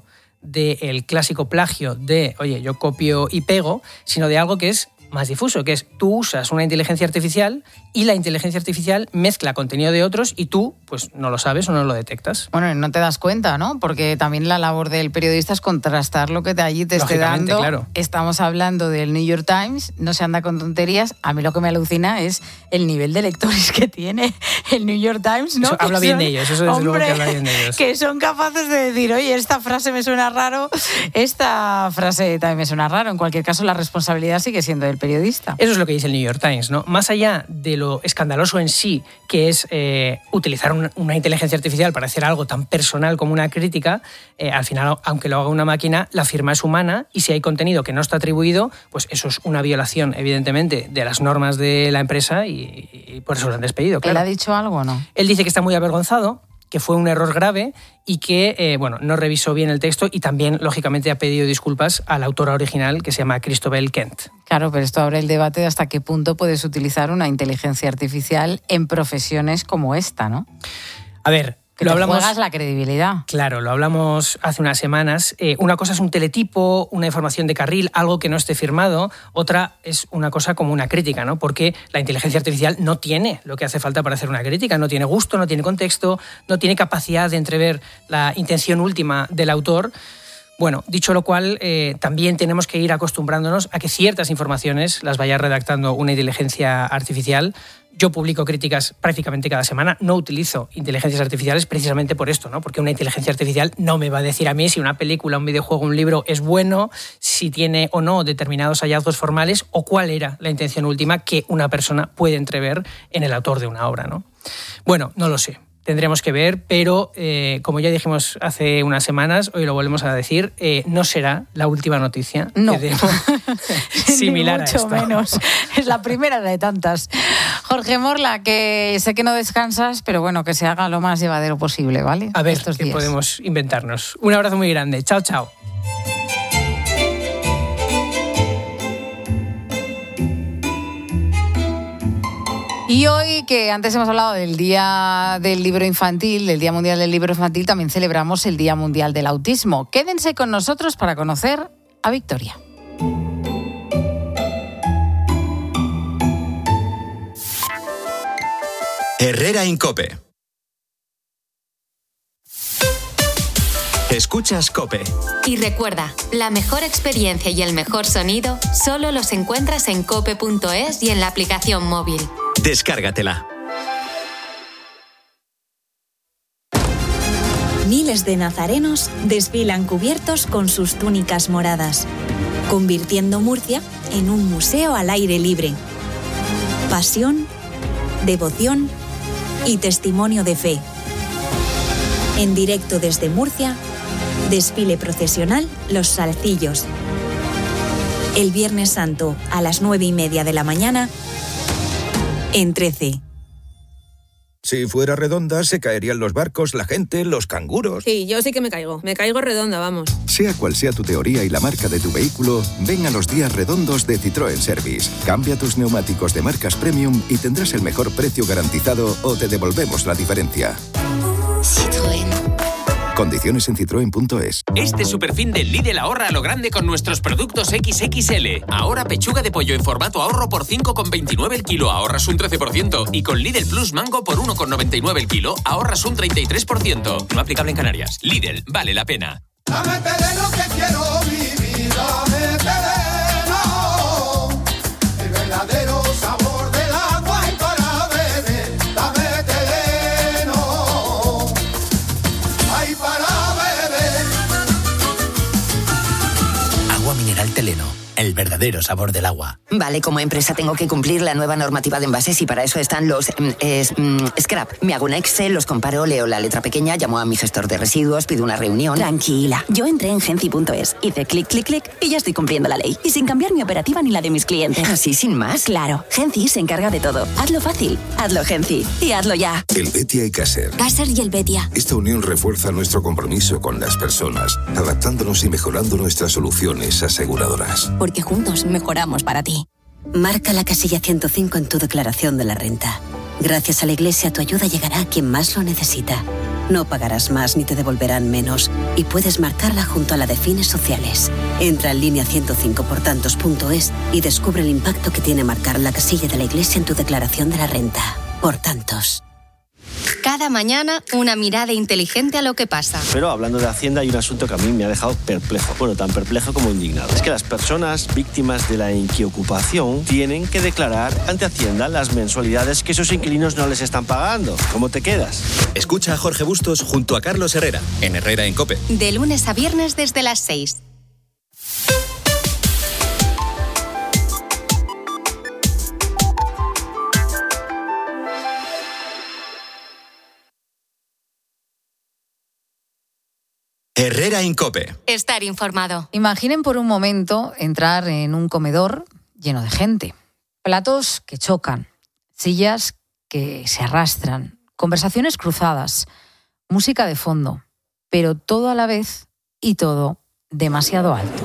del clásico plagio de, oye, yo copio y pego, sino de algo que es más difuso, que es tú usas una inteligencia artificial y la inteligencia artificial mezcla contenido de otros y tú pues no lo sabes o no lo detectas. Bueno, no te das cuenta, ¿no? Porque también la labor del periodista es contrastar lo que de allí te esté dando. Claro. Estamos hablando del New York Times, no se anda con tonterías. A mí lo que me alucina es el nivel de lectores que tiene el New York Times, ¿no? Eso, habla son, bien de ellos, eso desde hombre, luego que habla bien de ellos. Que son capaces de decir, oye, esta frase me suena raro, esta frase también me suena raro. En cualquier caso, la responsabilidad sigue siendo del periodista. Eso es lo que dice el New York Times, ¿no? Más allá de lo escandaloso en sí, que es eh, utilizar una, una inteligencia artificial para hacer algo tan personal como una crítica, eh, al final, aunque lo haga una máquina, la firma es humana y si hay contenido que no está atribuido, pues eso es una violación, evidentemente, de las normas de la empresa y, y por eso lo han despedido, claro. ¿Él ha dicho algo o no? Él dice que está muy avergonzado, que fue un error grave y que eh, bueno, no revisó bien el texto y también, lógicamente, ha pedido disculpas a la autora original, que se llama Christobel Kent. Claro, pero esto abre el debate de hasta qué punto puedes utilizar una inteligencia artificial en profesiones como esta, ¿no? A ver, que lo te hablamos, juegas la credibilidad. Claro, lo hablamos hace unas semanas. Eh, una cosa es un teletipo, una información de carril, algo que no esté firmado. Otra es una cosa como una crítica, ¿no? Porque la inteligencia artificial no tiene lo que hace falta para hacer una crítica. No tiene gusto, no tiene contexto, no tiene capacidad de entrever la intención última del autor. Bueno, dicho lo cual, eh, también tenemos que ir acostumbrándonos a que ciertas informaciones las vaya redactando una inteligencia artificial. Yo publico críticas prácticamente cada semana, no utilizo inteligencias artificiales precisamente por esto, ¿no? Porque una inteligencia artificial no me va a decir a mí si una película, un videojuego, un libro es bueno, si tiene o no determinados hallazgos formales o cuál era la intención última que una persona puede entrever en el autor de una obra, ¿no? Bueno, no lo sé. Tendremos que ver, pero eh, como ya dijimos hace unas semanas, hoy lo volvemos a decir, eh, no será la última noticia no. que demos similar Ni a mucho esto. menos. Es la primera de tantas. Jorge Morla, que sé que no descansas, pero bueno, que se haga lo más llevadero posible, ¿vale? A ver Estos qué días. podemos inventarnos. Un abrazo muy grande. Chao, chao. Y hoy, que antes hemos hablado del Día del Libro Infantil, del Día Mundial del Libro Infantil, también celebramos el Día Mundial del Autismo. Quédense con nosotros para conocer a Victoria. Herrera Incope. Escuchas COPE. Y recuerda, la mejor experiencia y el mejor sonido solo los encuentras en cope punto es y en la aplicación móvil. Descárgatela. Miles de nazarenos desfilan cubiertos con sus túnicas moradas, convirtiendo Murcia en un museo al aire libre. Pasión, devoción y testimonio de fe. En directo desde Murcia, desfile procesional Los Salcillos. El Viernes Santo a las nueve y media de la mañana en trece. Si fuera redonda, se caerían los barcos, la gente, los canguros. Sí, yo sí que me caigo. Me caigo redonda, vamos. Sea cual sea tu teoría y la marca de tu vehículo, ven a los días redondos de Citroën Service. Cambia tus neumáticos de marcas premium y tendrás el mejor precio garantizado o te devolvemos la diferencia. Citroën. Condiciones en citroen punto es. Este superfin del Lidl ahorra a lo grande con nuestros productos equis equis ele. Ahora pechuga de pollo en formato ahorro por cinco con veintinueve el kilo, ahorras un trece por ciento. Y con Lidl Plus Mango por uno con noventa y nueve el kilo, ahorras un treinta y tres por ciento. No aplicable en Canarias. Lidl, vale la pena. Dame terreno que quiero vivir, dame terreno, el verdadero sabor del agua y para beber, dame terreno, ay para beber. Agua mineral Teleno, el verdadero sabor del agua. Vale, como empresa tengo que cumplir la nueva normativa de envases y para eso están los mm, es, mm, scrap. Me hago un Excel, los comparo, leo la letra pequeña, llamo a mi gestor de residuos, pido una reunión. Tranquila, yo entré en genci punto es, hice clic, clic, clic y ya estoy cumpliendo la ley. Y sin cambiar mi operativa ni la de mis clientes. Así, sin más. Claro, Genci se encarga de todo. Hazlo fácil, hazlo Genci y hazlo ya. Helvetia y Caser. Caser y Helvetia. Esta unión refuerza nuestro compromiso con las personas, adaptándonos y mejorando nuestras soluciones aseguradoras. Porque juntos mejoramos para ti. Marca la casilla ciento cinco en tu declaración de la renta. Gracias a la Iglesia, tu ayuda llegará a quien más lo necesita. No pagarás más ni te devolverán menos y puedes marcarla junto a la de fines sociales. Entra en línea ciento cinco por tantos punto es y descubre el impacto que tiene marcar la casilla de la Iglesia en tu declaración de la renta. Por tantos. Cada mañana, una mirada inteligente a lo que pasa. Pero hablando de Hacienda, hay un asunto que a mí me ha dejado perplejo. Bueno, tan perplejo como indignado. Es que las personas víctimas de la inquiocupación tienen que declarar ante Hacienda las mensualidades que sus inquilinos no les están pagando. ¿Cómo te quedas? Escucha a Jorge Bustos junto a Carlos Herrera, en Herrera en COPE. De lunes a viernes desde las seis. Herrera en COPE. Estar informado. Imaginen por un momento entrar en un comedor lleno de gente. Platos que chocan, sillas que se arrastran, conversaciones cruzadas, música de fondo, pero todo a la vez y todo demasiado alto.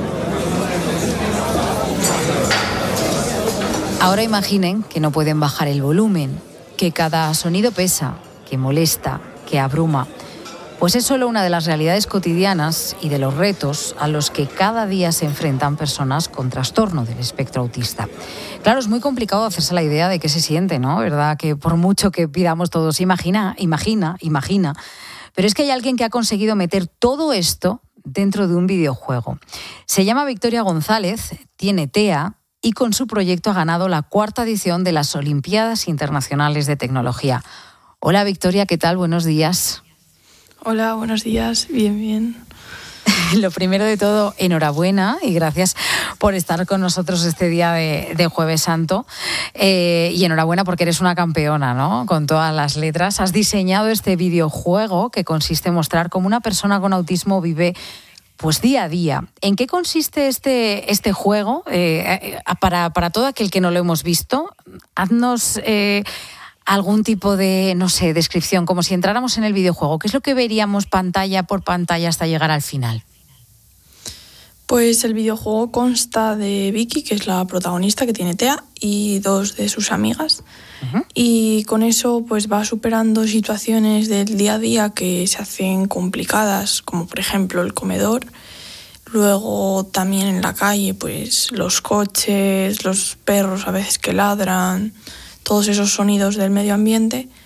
Ahora imaginen que no pueden bajar el volumen, que cada sonido pesa, que molesta, que abruma. Pues es solo una de las realidades cotidianas y de los retos a los que cada día se enfrentan personas con trastorno del espectro autista. Claro, es muy complicado hacerse la idea de qué se siente, ¿no? ¿Verdad? Que por mucho que pidamos todos, imagina, imagina, imagina. Pero es que hay alguien que ha conseguido meter todo esto dentro de un videojuego. Se llama Victoria González, tiene T E A y con su proyecto ha ganado la cuarta edición de las Olimpiadas Internacionales de Tecnología. Hola Victoria, ¿qué tal? Buenos días. Hola, buenos días. Bien, bien. Lo primero de todo, enhorabuena y gracias por estar con nosotros este día de, de Jueves Santo. Eh, y enhorabuena porque eres una campeona, ¿no? Con todas las letras. Has diseñado este videojuego que consiste en mostrar cómo una persona con autismo vive pues día a día. ¿En qué consiste este, este juego? Eh, para, para todo aquel que no lo hemos visto, haznos... Eh, algún tipo de, no sé, descripción, como si entráramos en el videojuego. ¿Qué es lo que veríamos pantalla por pantalla hasta llegar al final? Pues el videojuego consta de Vicky, que es la protagonista que tiene T E A, y dos de sus amigas. Uh-huh. Y con eso pues va superando situaciones del día a día que se hacen complicadas, como por ejemplo el comedor. Luego también en la calle, pues los coches, los perros a veces que ladran, todos esos sonidos del medio ambiente,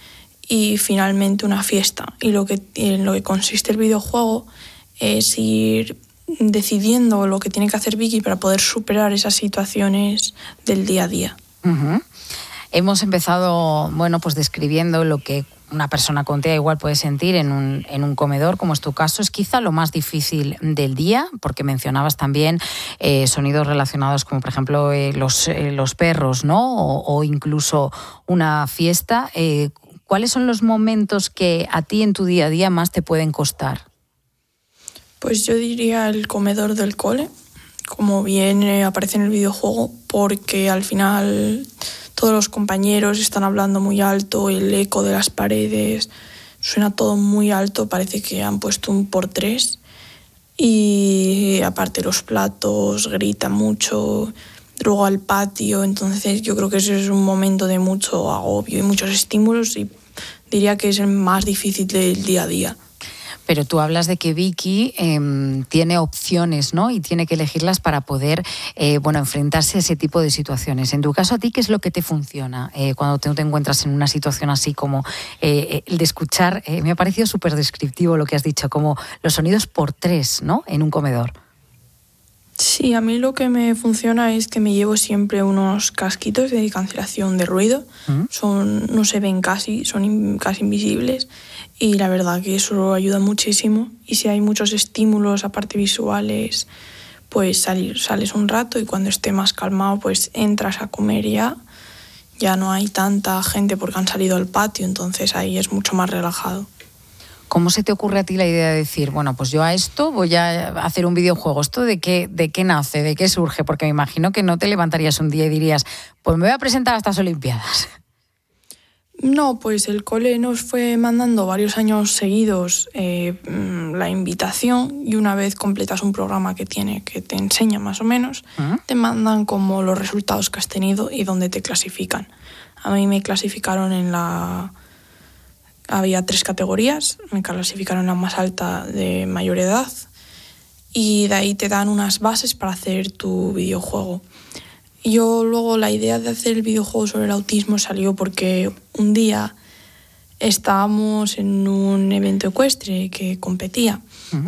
y finalmente una fiesta. Y lo que, en lo que consiste el videojuego es ir decidiendo lo que tiene que hacer Vicky para poder superar esas situaciones del día a día. Uh-huh. Hemos empezado, bueno, pues describiendo lo que una persona con T E A igual puede sentir en un, en un comedor, como es tu caso. Es quizá lo más difícil del día, porque mencionabas también eh, sonidos relacionados como, por ejemplo, eh, los, eh, los perros, ¿no? O, o incluso una fiesta. Eh, ¿Cuáles son los momentos que a ti en tu día a día más te pueden costar? Pues yo diría el comedor del cole, como bien eh, aparece en el videojuego, porque al final todos los compañeros están hablando muy alto, el eco de las paredes, suena todo muy alto, parece que han puesto un por tres. Y aparte los platos gritan mucho, luego al patio, entonces yo creo que ese es un momento de mucho agobio y muchos estímulos y diría que es el más difícil del día a día. Pero tú hablas de que Vicky eh, tiene opciones, ¿no? Y tiene que elegirlas para poder, eh, bueno, enfrentarse a ese tipo de situaciones. En tu caso, ¿a ti qué es lo que te funciona eh, cuando te, te encuentras en una situación así como eh, el de escuchar? Eh, me ha parecido súper descriptivo lo que has dicho, como los sonidos por tres, ¿no? En un comedor. Sí, a mí lo que me funciona es que me llevo siempre unos casquitos de cancelación de ruido. ¿Mm? Son, no se ven casi, son in, casi invisibles. Y la verdad que eso ayuda muchísimo. Y si hay muchos estímulos, aparte visuales, pues salir, sales un rato y cuando esté más calmado, pues entras a comer ya. Ya no hay tanta gente porque han salido al patio, entonces ahí es mucho más relajado. ¿Cómo se te ocurre a ti la idea de decir, bueno, pues yo a esto voy a hacer un videojuego? ¿Esto de qué, de qué nace, de qué surge? Porque me imagino que no te levantarías un día y dirías, pues me voy a presentar a estas Olimpiadas. No, pues el cole nos fue mandando varios años seguidos eh, la invitación y una vez completas un programa que tiene, que te enseña más o menos, ¿Mm? Te mandan como los resultados que has tenido y dónde te clasifican. A mí me clasificaron en la... Había tres categorías, me clasificaron en la más alta de mayor edad y de ahí te dan unas bases para hacer tu videojuego. Yo luego la idea de hacer el videojuego sobre el autismo salió porque un día estábamos en un evento ecuestre que competía. Uh-huh.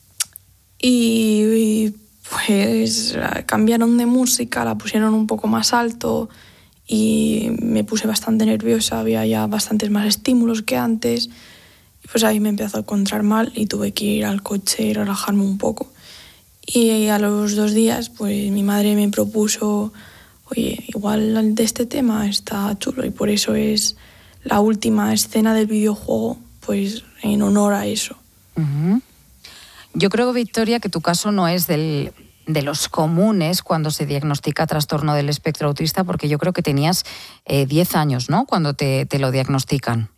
y, y pues cambiaron de música, la pusieron un poco más alto y me puse bastante nerviosa, había ya bastantes más estímulos que antes y pues ahí me empezó a encontrar mal y tuve que ir al coche y relajarme un poco. Y a los dos días, pues mi madre me propuso, oye, igual de este tema está chulo y por eso es la última escena del videojuego, pues en honor a eso. Uh-huh. Yo creo, Victoria, que tu caso no es del, de los comunes cuando se diagnostica trastorno del espectro autista, porque yo creo que tenías eh, diez años, ¿no?, cuando te, te lo diagnostican.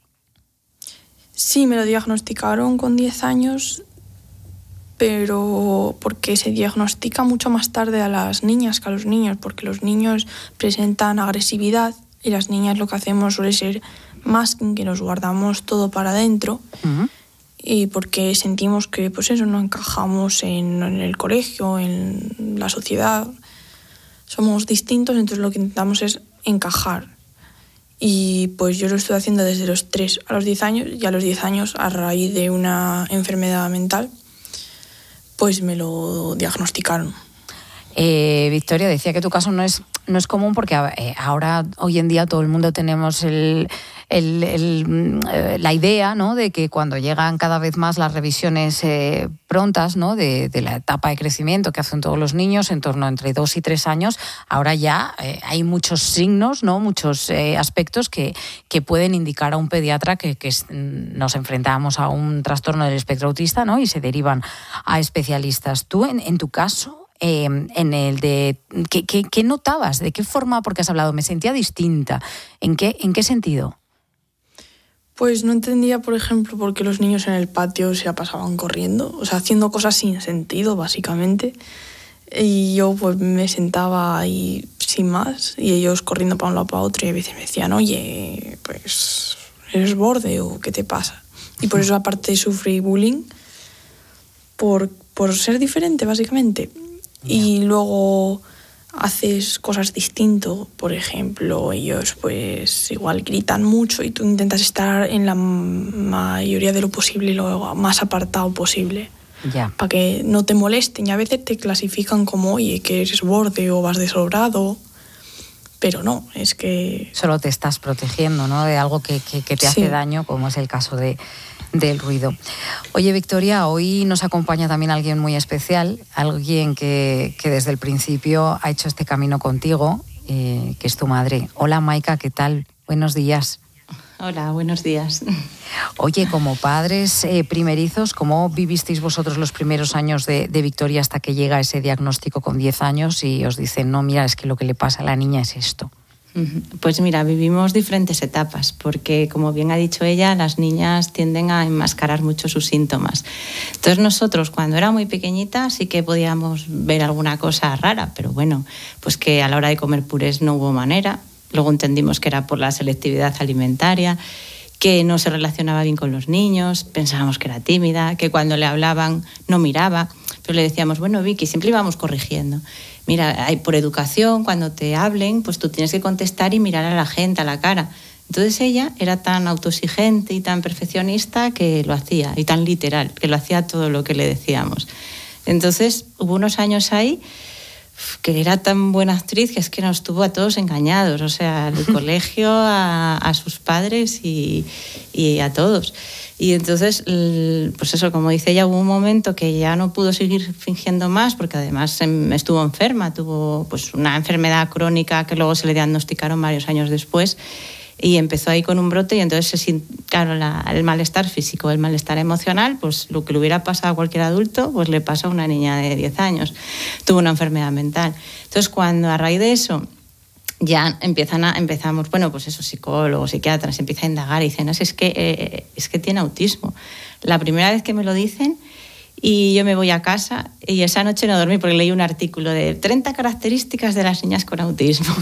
Sí, me lo diagnosticaron con diez años, pero porque se diagnostica mucho más tarde a las niñas que a los niños, porque los niños presentan agresividad y las niñas lo que hacemos suele ser masking, que nos guardamos todo para adentro. Uh-huh. Y porque sentimos que pues eso, no encajamos en, en el colegio, en la sociedad, somos distintos, entonces lo que intentamos es encajar. Y pues yo lo estoy haciendo desde los tres a los diez años y a los diez años, a raíz de una enfermedad mental, pues me lo diagnosticaron. Eh, Victoria, decía que tu caso no es, no es común porque eh, ahora, hoy en día, todo el mundo tenemos el, el, el, eh, la idea, ¿no?, de que cuando llegan cada vez más las revisiones eh, prontas, ¿no?, de, de la etapa de crecimiento que hacen todos los niños, en torno a entre dos y tres años, ahora ya eh, hay muchos signos, ¿no?, muchos eh, aspectos que, que pueden indicar a un pediatra que, que nos enfrentamos a un trastorno del espectro autista, ¿no?, y se derivan a especialistas. Tú, en, en tu caso, Eh, en el de ¿qué, qué, ¿qué notabas? ¿De qué forma? Porque has hablado, me sentía distinta. ¿En qué, en qué sentido? Pues no entendía, por ejemplo, por qué los niños en el patio se la pasaban corriendo, o sea, haciendo cosas sin sentido, básicamente. Y yo pues me sentaba ahí sin más, y ellos corriendo para un lado para otro, y a veces me decían, oye, pues, ¿eres borde o qué te pasa? Y por eso, aparte, sufrí bullying por, por ser diferente, básicamente. Y luego haces cosas distinto. Por ejemplo, ellos pues igual gritan mucho y tú intentas estar en la mayoría de lo posible, lo más apartado posible. Ya. Para que no te molesten. Y a veces te clasifican como, oye, que eres borde o vas desobrado. Pero no, es que... Solo te estás protegiendo, ¿no?, de algo que, que, que te hace Sí. daño, como es el caso de, del ruido. Oye, Victoria, hoy nos acompaña también alguien muy especial, alguien que, que desde el principio ha hecho este camino contigo, eh, que es tu madre. Hola, Maika, ¿qué tal? Buenos días. Hola, buenos días. Oye, como padres eh, primerizos, ¿cómo vivisteis vosotros los primeros años de, de Victoria hasta que llega ese diagnóstico con diez años y os dicen, no, mira, es que lo que le pasa a la niña es esto? Pues mira, vivimos diferentes etapas, porque como bien ha dicho ella, las niñas tienden a enmascarar mucho sus síntomas. Entonces nosotros, cuando era muy pequeñita, sí que podíamos ver alguna cosa rara, pero bueno, pues que a la hora de comer purés no hubo manera. Luego entendimos que era por la selectividad alimentaria, que no se relacionaba bien con los niños, pensábamos que era tímida, que cuando le hablaban no miraba, pero le decíamos, bueno, Vicky, siempre íbamos corrigiendo. Mira, hay por educación, cuando te hablen, pues tú tienes que contestar y mirar a la gente, a la cara. Entonces ella era tan autoexigente y tan perfeccionista que lo hacía, y tan literal, que lo hacía todo lo que le decíamos. Entonces hubo unos años ahí que era tan buena actriz que es que nos tuvo a todos engañados, o sea, al colegio, a, a sus padres y, y a todos. Y entonces, pues eso, como dice ella, hubo un momento que ya no pudo seguir fingiendo más, porque además estuvo enferma, tuvo pues una enfermedad crónica que luego se le diagnosticaron varios años después, y empezó ahí con un brote, y entonces, se, claro, la, el malestar físico, el malestar emocional, pues lo que le hubiera pasado a cualquier adulto, pues le pasa a una niña de diez años. Tuvo una enfermedad mental. Entonces, cuando a raíz de eso ya empiezan a, empezamos, bueno, pues esos psicólogos, psiquiatras, empiezan a indagar y dicen, no, es que, eh, es que tiene autismo. La primera vez que me lo dicen, y yo me voy a casa y esa noche no dormí porque leí un artículo de treinta características de las niñas con autismo.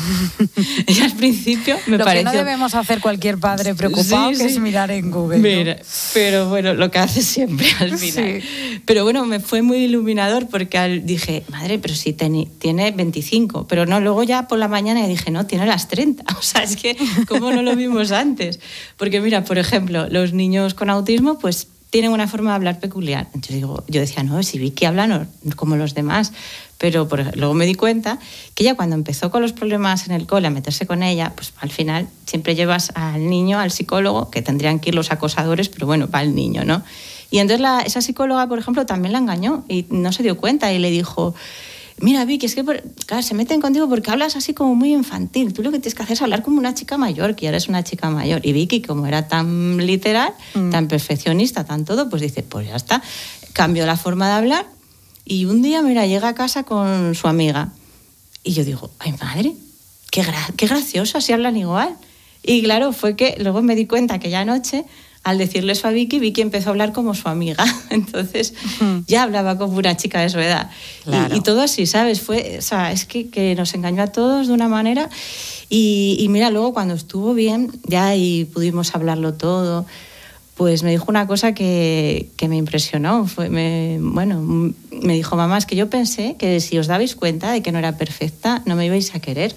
Y al principio me lo pareció... Lo que no debemos hacer cualquier padre preocupado, sí, que sí. es mirar en Google. Mira, ¿no? Pero bueno, lo que hace siempre al final. Sí. Pero bueno, me fue muy iluminador porque al, dije, madre, pero sí ten, tiene veinticinco. Pero no, luego ya por la mañana dije, no, tiene las treinta. O sea, es que, ¿cómo no lo vimos antes? Porque mira, por ejemplo, los niños con autismo, pues tienen una forma de hablar peculiar. Entonces digo, yo decía, no, si Vicky habla no, como los demás. Pero por, luego me di cuenta que ella cuando empezó con los problemas en el cole a meterse con ella, pues al final siempre llevas al niño, al psicólogo, que tendrían que ir los acosadores, pero bueno, va el niño, ¿no? Y entonces la, esa psicóloga, por ejemplo, también la engañó y no se dio cuenta y le dijo, mira, Vicky, es que por, claro, se meten contigo porque hablas así como muy infantil. Tú lo que tienes que hacer es hablar como una chica mayor, que ya eres una chica mayor. Y Vicky, como era tan literal, mm. tan perfeccionista, tan todo, pues dice, pues ya está. Cambió la forma de hablar y un día, mira, llega a casa con su amiga. Y yo digo, ay, madre, qué, gra- qué gracioso, así hablan igual. Y claro, fue que luego me di cuenta que aquella noche, al decirle eso a Vicky, Vicky empezó a hablar como su amiga. Entonces uh-huh. ya hablaba como una chica de su edad. Claro. Y, y todo así, ¿sabes? Fue, o sea, es que, que nos engañó a todos de una manera. Y, y mira, luego cuando estuvo bien, ya y pudimos hablarlo todo, pues me dijo una cosa que, que me impresionó. Fue, me, bueno, me dijo, mamá, es que yo pensé que si os dabais cuenta de que no era perfecta, no me ibais a querer.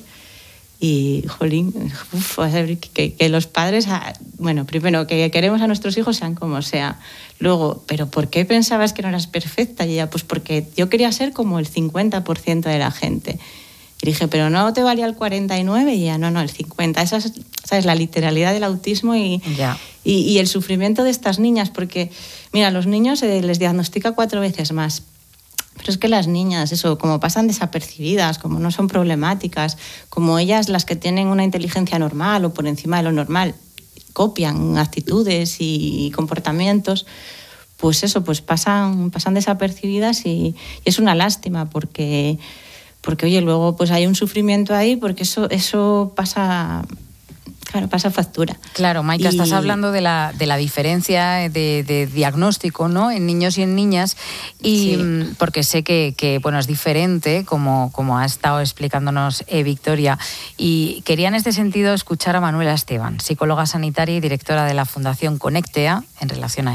Y, jolín, uf, que, que los padres, bueno, primero, que queremos a nuestros hijos sean como sea. Luego, ¿pero por qué pensabas que no eras perfecta? Y ella, pues porque yo quería ser como el cincuenta por ciento de la gente. Y dije, ¿pero no te valía el cuarenta y nueve? Y ella, no, no, el cincuenta. Esa es, ¿sabes? La literalidad del autismo y, yeah. y, y el sufrimiento de estas niñas. Porque, mira, los niños eh, les diagnostica cuatro veces más. Pero es que las niñas, eso, como pasan desapercibidas, como no son problemáticas, como ellas las que tienen una inteligencia normal o por encima de lo normal, copian actitudes y comportamientos, pues eso, pues pasan, pasan desapercibidas y, y es una lástima porque, porque, oye, luego pues hay un sufrimiento ahí porque eso, eso pasa... Claro, pasa factura. Claro, Maika, y... estás hablando de la, de la diferencia de, de diagnóstico, ¿no?, en niños y en niñas, y sí. porque sé que, que bueno, es diferente, como, como ha estado explicándonos eh, Victoria, y quería en este sentido escuchar a Manuela Esteban, psicóloga sanitaria y directora de la Fundación Conectea, en relación a ello.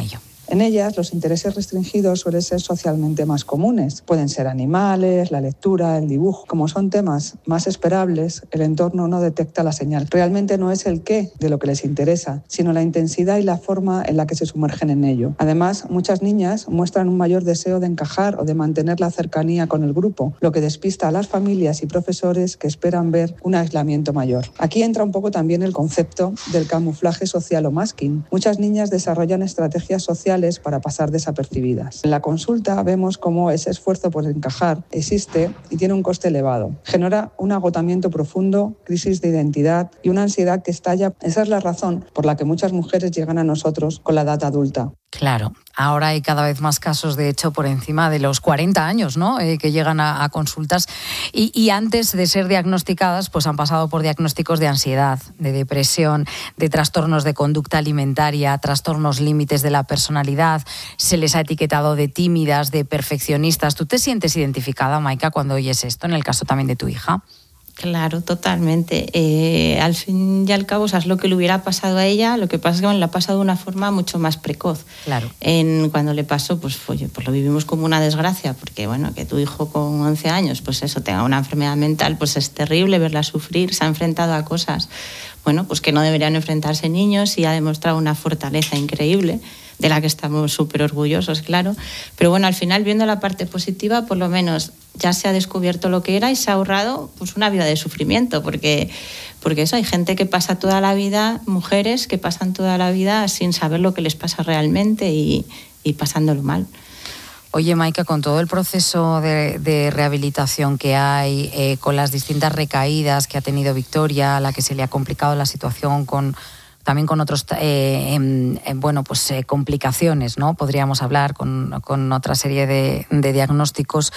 En ellas, los intereses restringidos suelen ser socialmente más comunes. Pueden ser animales, la lectura, el dibujo. Como son temas más esperables, el entorno no detecta la señal. Realmente no es el qué de lo que les interesa, sino la intensidad y la forma en la que se sumergen en ello. Además, muchas niñas muestran un mayor deseo de encajar o de mantener la cercanía con el grupo, lo que despista a las familias y profesores que esperan ver un aislamiento mayor. Aquí entra un poco también el concepto del camuflaje social o masking. Muchas niñas desarrollan estrategias sociales para pasar desapercibidas. En la consulta vemos cómo ese esfuerzo por encajar existe y tiene un coste elevado. Genera un agotamiento profundo, crisis de identidad y una ansiedad que estalla. Esa es la razón por la que muchas mujeres llegan a nosotros con la edad adulta. Claro, ahora hay cada vez más casos, de hecho, por encima de los cuarenta años, ¿no? Eh, que llegan a, a consultas y, y antes de ser diagnosticadas, pues han pasado por diagnósticos de ansiedad, de depresión, de trastornos de conducta alimentaria, trastornos límites de la personalidad. Se les ha etiquetado de tímidas, de perfeccionistas. ¿Tú te sientes identificada, Maika, cuando oyes esto, en el caso también de tu hija? Claro, totalmente. Eh, al fin y al cabo, o sea, es lo que le hubiera pasado a ella, lo que pasa es que bueno, le ha pasado de una forma mucho más precoz. Claro. En, cuando le pasó, pues, oye, pues lo vivimos como una desgracia, porque bueno, que tu hijo con once años, pues eso, tenga una enfermedad mental, pues es terrible verla sufrir, se ha enfrentado a cosas, bueno, pues que no deberían enfrentarse niños y ha demostrado una fortaleza increíble, de la que estamos súper orgullosos, claro. Pero bueno, al final, viendo la parte positiva, por lo menos ya se ha descubierto lo que era y se ha ahorrado pues una vida de sufrimiento, porque, porque eso, hay gente que pasa toda la vida, mujeres que pasan toda la vida sin saber lo que les pasa realmente y, y pasándolo mal. Oye, Maika, con todo el proceso de, de rehabilitación que hay, eh, con las distintas recaídas que ha tenido Victoria, a la que se le ha complicado la situación con... también con otros, eh, eh, bueno, pues eh, complicaciones, ¿no? Podríamos hablar con, con otra serie de, de diagnósticos.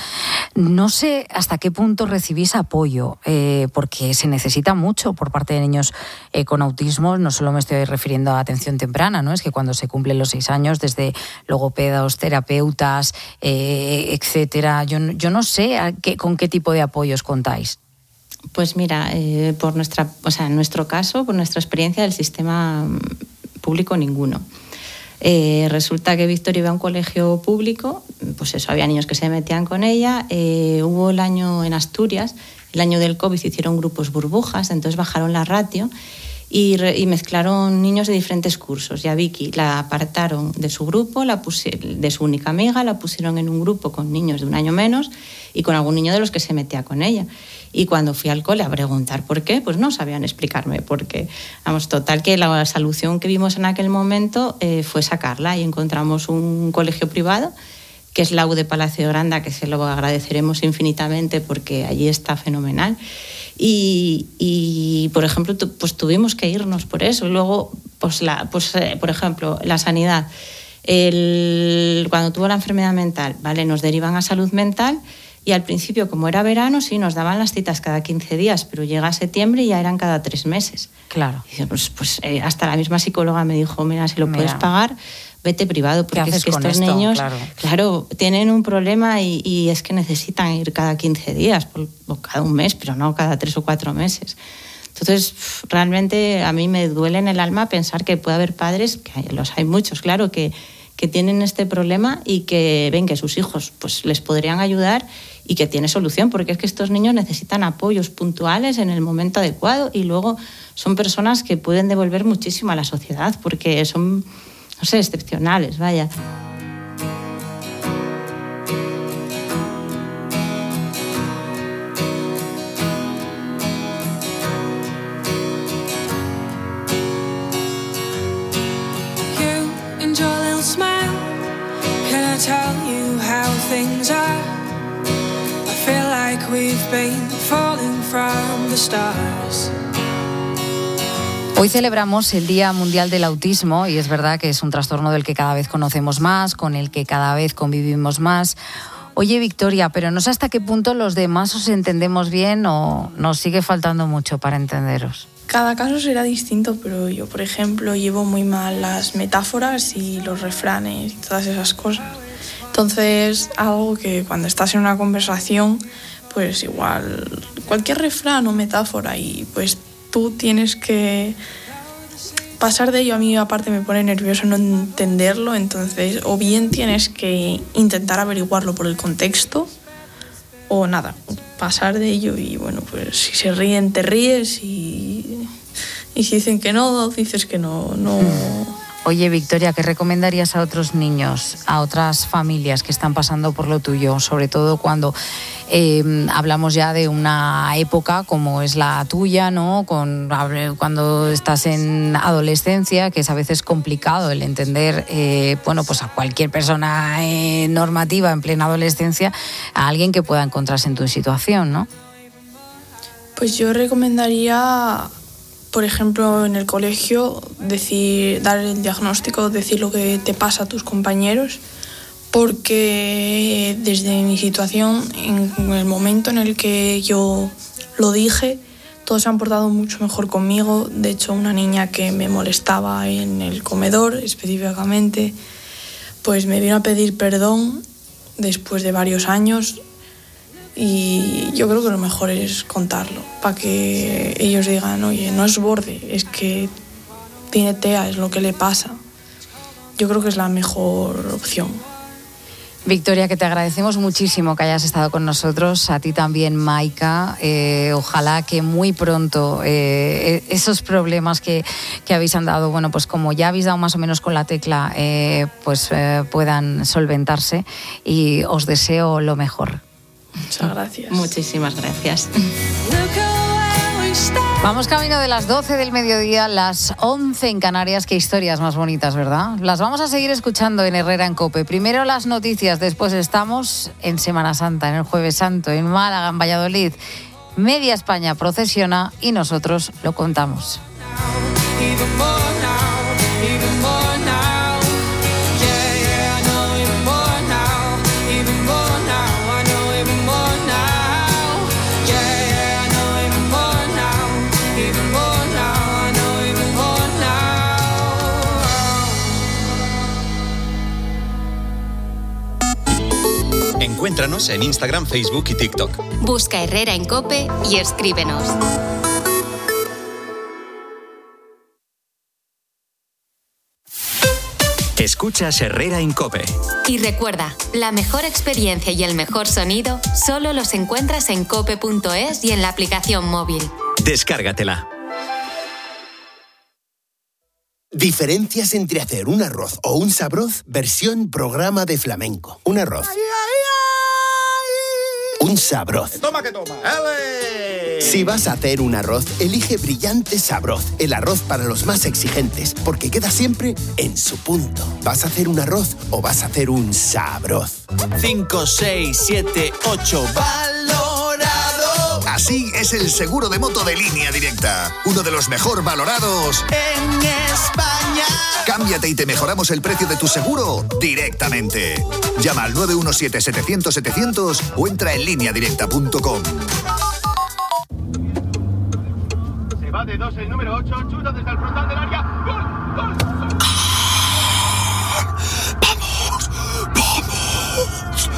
No sé hasta qué punto recibís apoyo, eh, porque se necesita mucho por parte de niños eh, con autismo. No solo me estoy refiriendo a atención temprana, ¿no? Es que cuando se cumplen los seis años, desde logopedas, terapeutas, eh, etcétera. Yo, yo no sé a qué, con qué tipo de apoyos contáis. Pues mira, eh, por nuestra, o sea, en nuestro caso, por nuestra experiencia del sistema público, ninguno. Eh, resulta que Victoria iba a un colegio público, pues eso, había niños que se metían con ella. Eh, hubo el año en Asturias, el año del COVID, hicieron grupos burbujas, entonces bajaron la ratio y, re, y mezclaron niños de diferentes cursos. Y a Vicky la apartaron de su grupo, la pusieron, de su única amiga, la pusieron en un grupo con niños de un año menos y con algún niño de los que se metía con ella. Y cuando fui al cole a preguntar por qué, pues no sabían explicarme por qué. Vamos, total que la solución que vimos en aquel momento eh, fue sacarla y encontramos un colegio privado, que es la U de Palacio de Granda, que se lo agradeceremos infinitamente porque allí está fenomenal. Y, y por ejemplo, tu, pues tuvimos que irnos por eso. Y luego, pues, la, pues eh, por ejemplo, la sanidad. El, cuando tuvo la enfermedad mental, ¿vale? Nos derivan a salud mental. Y al principio, como era verano, sí, nos daban las citas cada quince días, pero llega septiembre y ya eran cada tres meses. Claro. Y pues, pues eh, hasta la misma psicóloga me dijo, mira, si lo mira. puedes pagar, vete privado, porque es que estos esto? niños, claro. claro, tienen un problema y, y es que necesitan ir cada quince días, por, o cada un mes, pero no cada tres o cuatro meses. Entonces, realmente a mí me duele en el alma pensar que puede haber padres, que los hay muchos, claro, que, que tienen este problema y que ven que sus hijos pues, les podrían ayudar y que tiene solución, porque es que estos niños necesitan apoyos puntuales en el momento adecuado y luego son personas que pueden devolver muchísimo a la sociedad porque son, no sé, excepcionales, vaya. You and your little smile, can I tell you how things are? Hoy celebramos el Día Mundial del Autismo y es verdad que es un trastorno del que cada vez conocemos más, con el que cada vez convivimos más. Oye, Victoria, pero no sé hasta qué punto los demás os entendemos bien o nos sigue faltando mucho para entenderos. Cada caso será distinto, pero yo, por ejemplo, llevo muy mal las metáforas y los refranes y todas esas cosas. Entonces, algo que cuando estás en una conversación, pues igual cualquier refrán o metáfora y pues tú tienes que pasar de ello a mí aparte me pone nervioso no entenderlo, entonces o bien tienes que intentar averiguarlo por el contexto o nada, pasar de ello y bueno, pues si se ríen te ríes y, y si dicen que no, dices que no, no... Oye, Victoria, ¿qué recomendarías a otros niños, a otras familias que están pasando por lo tuyo? Sobre todo cuando eh, hablamos ya de una época como es la tuya, ¿no? Con, cuando estás en adolescencia, que es a veces complicado el entender, eh, bueno, pues a cualquier persona eh, normativa en plena adolescencia, a alguien que pueda encontrarse en tu situación, ¿no? Pues yo recomendaría... Por ejemplo, en el colegio, decir, dar el diagnóstico, decir lo que te pasa a tus compañeros, porque desde mi situación, en el momento en el que yo lo dije, todos se han portado mucho mejor conmigo. De hecho, una niña que me molestaba en el comedor, específicamente, pues me vino a pedir perdón después de varios años. Y yo creo que lo mejor es contarlo, para que ellos digan, oye, no es borde, es que tiene T E A, es lo que le pasa. Yo creo que es la mejor opción. Victoria, que te agradecemos muchísimo que hayas estado con nosotros, a ti también, Maika. Eh, ojalá que muy pronto eh, esos problemas que, que habéis andado, bueno, pues como ya habéis dado más o menos con la tecla, eh, pues eh, puedan solventarse y os deseo lo mejor. Muchas gracias. Muchísimas gracias. Vamos camino de las doce del mediodía, las once en Canarias. Qué historias más bonitas, ¿verdad? Las vamos a seguir escuchando en Herrera en COPE. Primero las noticias, después estamos en Semana Santa, en el Jueves Santo, en Málaga, en Valladolid. Media España procesiona y nosotros lo contamos. Encuéntranos en Instagram, Facebook y TikTok. Busca Herrera en COPE y escríbenos. Escuchas Herrera en COPE. Y recuerda, la mejor experiencia y el mejor sonido solo los encuentras en cope punto es y en la aplicación móvil. Descárgatela. Diferencias entre hacer un arroz o un sabroz, versión programa de flamenco. Un arroz. Un sabroz. Toma que toma. ¡Ale! Si vas a hacer un arroz, elige Brillante Sabroz, el arroz para los más exigentes, porque queda siempre en su punto. ¿Vas a hacer un arroz o vas a hacer un sabroz? cinco, seis, siete, ocho, valorado. Así es el seguro de moto de Línea Directa, uno de los mejor valorados en España. Cámbiate y te mejoramos el precio de tu seguro directamente. Llama al nueve uno siete, setecientos, setecientos o entra en línea directa punto com. Se va de dos el número ocho, chuta desde el frontal del área. ¡Gol! ¡Gol! ¡Vamos! ¡Vamos!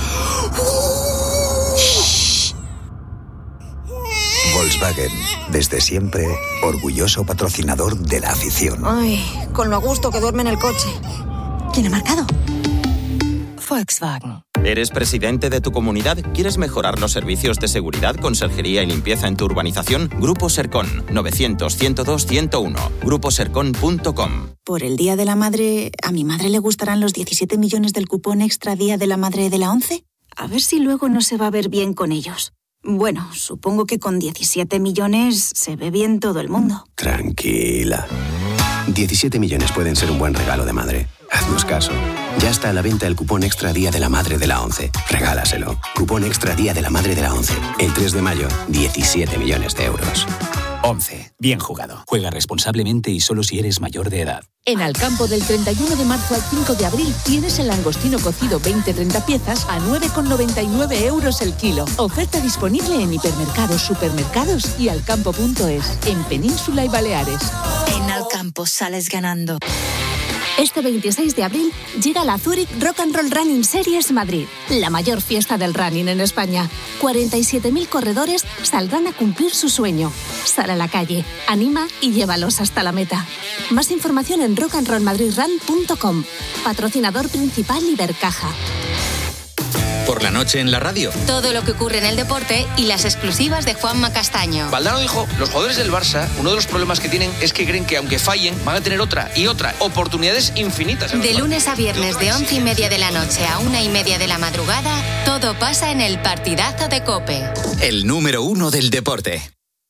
Volkswagen, desde siempre, orgulloso patrocinador de la afición. Ay, con lo a gusto que duerme en el coche. ¿Quién ha marcado? Volkswagen. ¿Eres presidente de tu comunidad? ¿Quieres mejorar los servicios de seguridad, conserjería y limpieza en tu urbanización? Grupo Sercon, novecientos, ciento dos, ciento uno. grupo sercon punto com. Por el Día de la Madre, ¿a mi madre le gustarán los diecisiete millones del cupón extra Día de la Madre de la ONCE? A ver si luego no se va a ver bien con ellos. Bueno, supongo que con diecisiete millones se ve bien todo el mundo. Tranquila. diecisiete millones pueden ser un buen regalo de madre. Haznos caso. Ya está a la venta el cupón extra Día de la Madre de la ONCE. Regálaselo. Cupón extra Día de la Madre de la ONCE. El tres de mayo, diecisiete millones de euros. ONCE. Bien jugado. Juega responsablemente y solo si eres mayor de edad. En Alcampo, del treinta y uno de marzo al cinco de abril, tienes el langostino cocido veinte a treinta piezas a nueve con noventa y nueve euros el kilo. Oferta disponible en hipermercados, supermercados y alcampo punto es, en Península y Baleares. En Alcampo sales ganando. Este veintiséis de abril llega la Zurich Rock and Roll Running Series Madrid, la mayor fiesta del running en España. cuarenta y siete mil corredores saldrán a cumplir su sueño. Sal a la calle, anima y llévalos hasta la meta. Más información en rock and roll madrid run punto com. Patrocinador principal Ibercaja. Por la noche en la radio. Todo lo que ocurre en el deporte y las exclusivas de Juanma Castaño. Valdano dijo, los jugadores del Barça, uno de los problemas que tienen es que creen que aunque fallen, van a tener otra y otra. Oportunidades infinitas. De lunes a viernes de once y media de la noche a una y media de la madrugada, todo pasa en el partidazo de COPE. El número uno del deporte.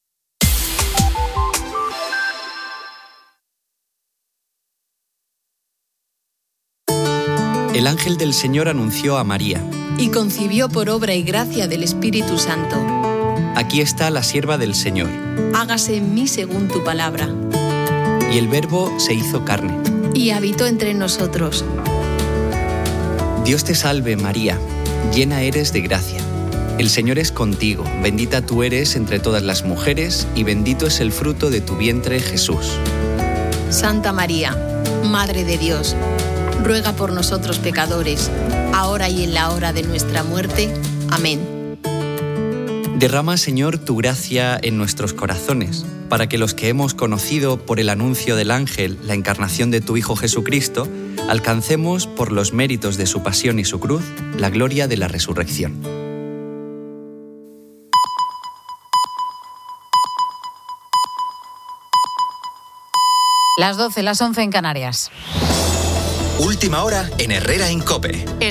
El ángel del Señor anunció a María. Y concibió por obra y gracia del Espíritu Santo. Aquí está la sierva del Señor. Hágase en mí según tu palabra. Y el Verbo se hizo carne. Y habitó entre nosotros. Dios te salve, María, llena eres de gracia. El Señor es contigo, bendita tú eres entre todas las mujeres, y bendito es el fruto de tu vientre, Jesús. Santa María, Madre de Dios, ruega por nosotros pecadores, ahora y en la hora de nuestra muerte. Amén. Derrama, Señor, tu gracia en nuestros corazones, para que los que hemos conocido por el anuncio del ángel la encarnación de tu Hijo Jesucristo, alcancemos, por los méritos de su pasión y su cruz, la gloria de la resurrección. Las doce, las once en Canarias. Última hora en Herrera en COPE.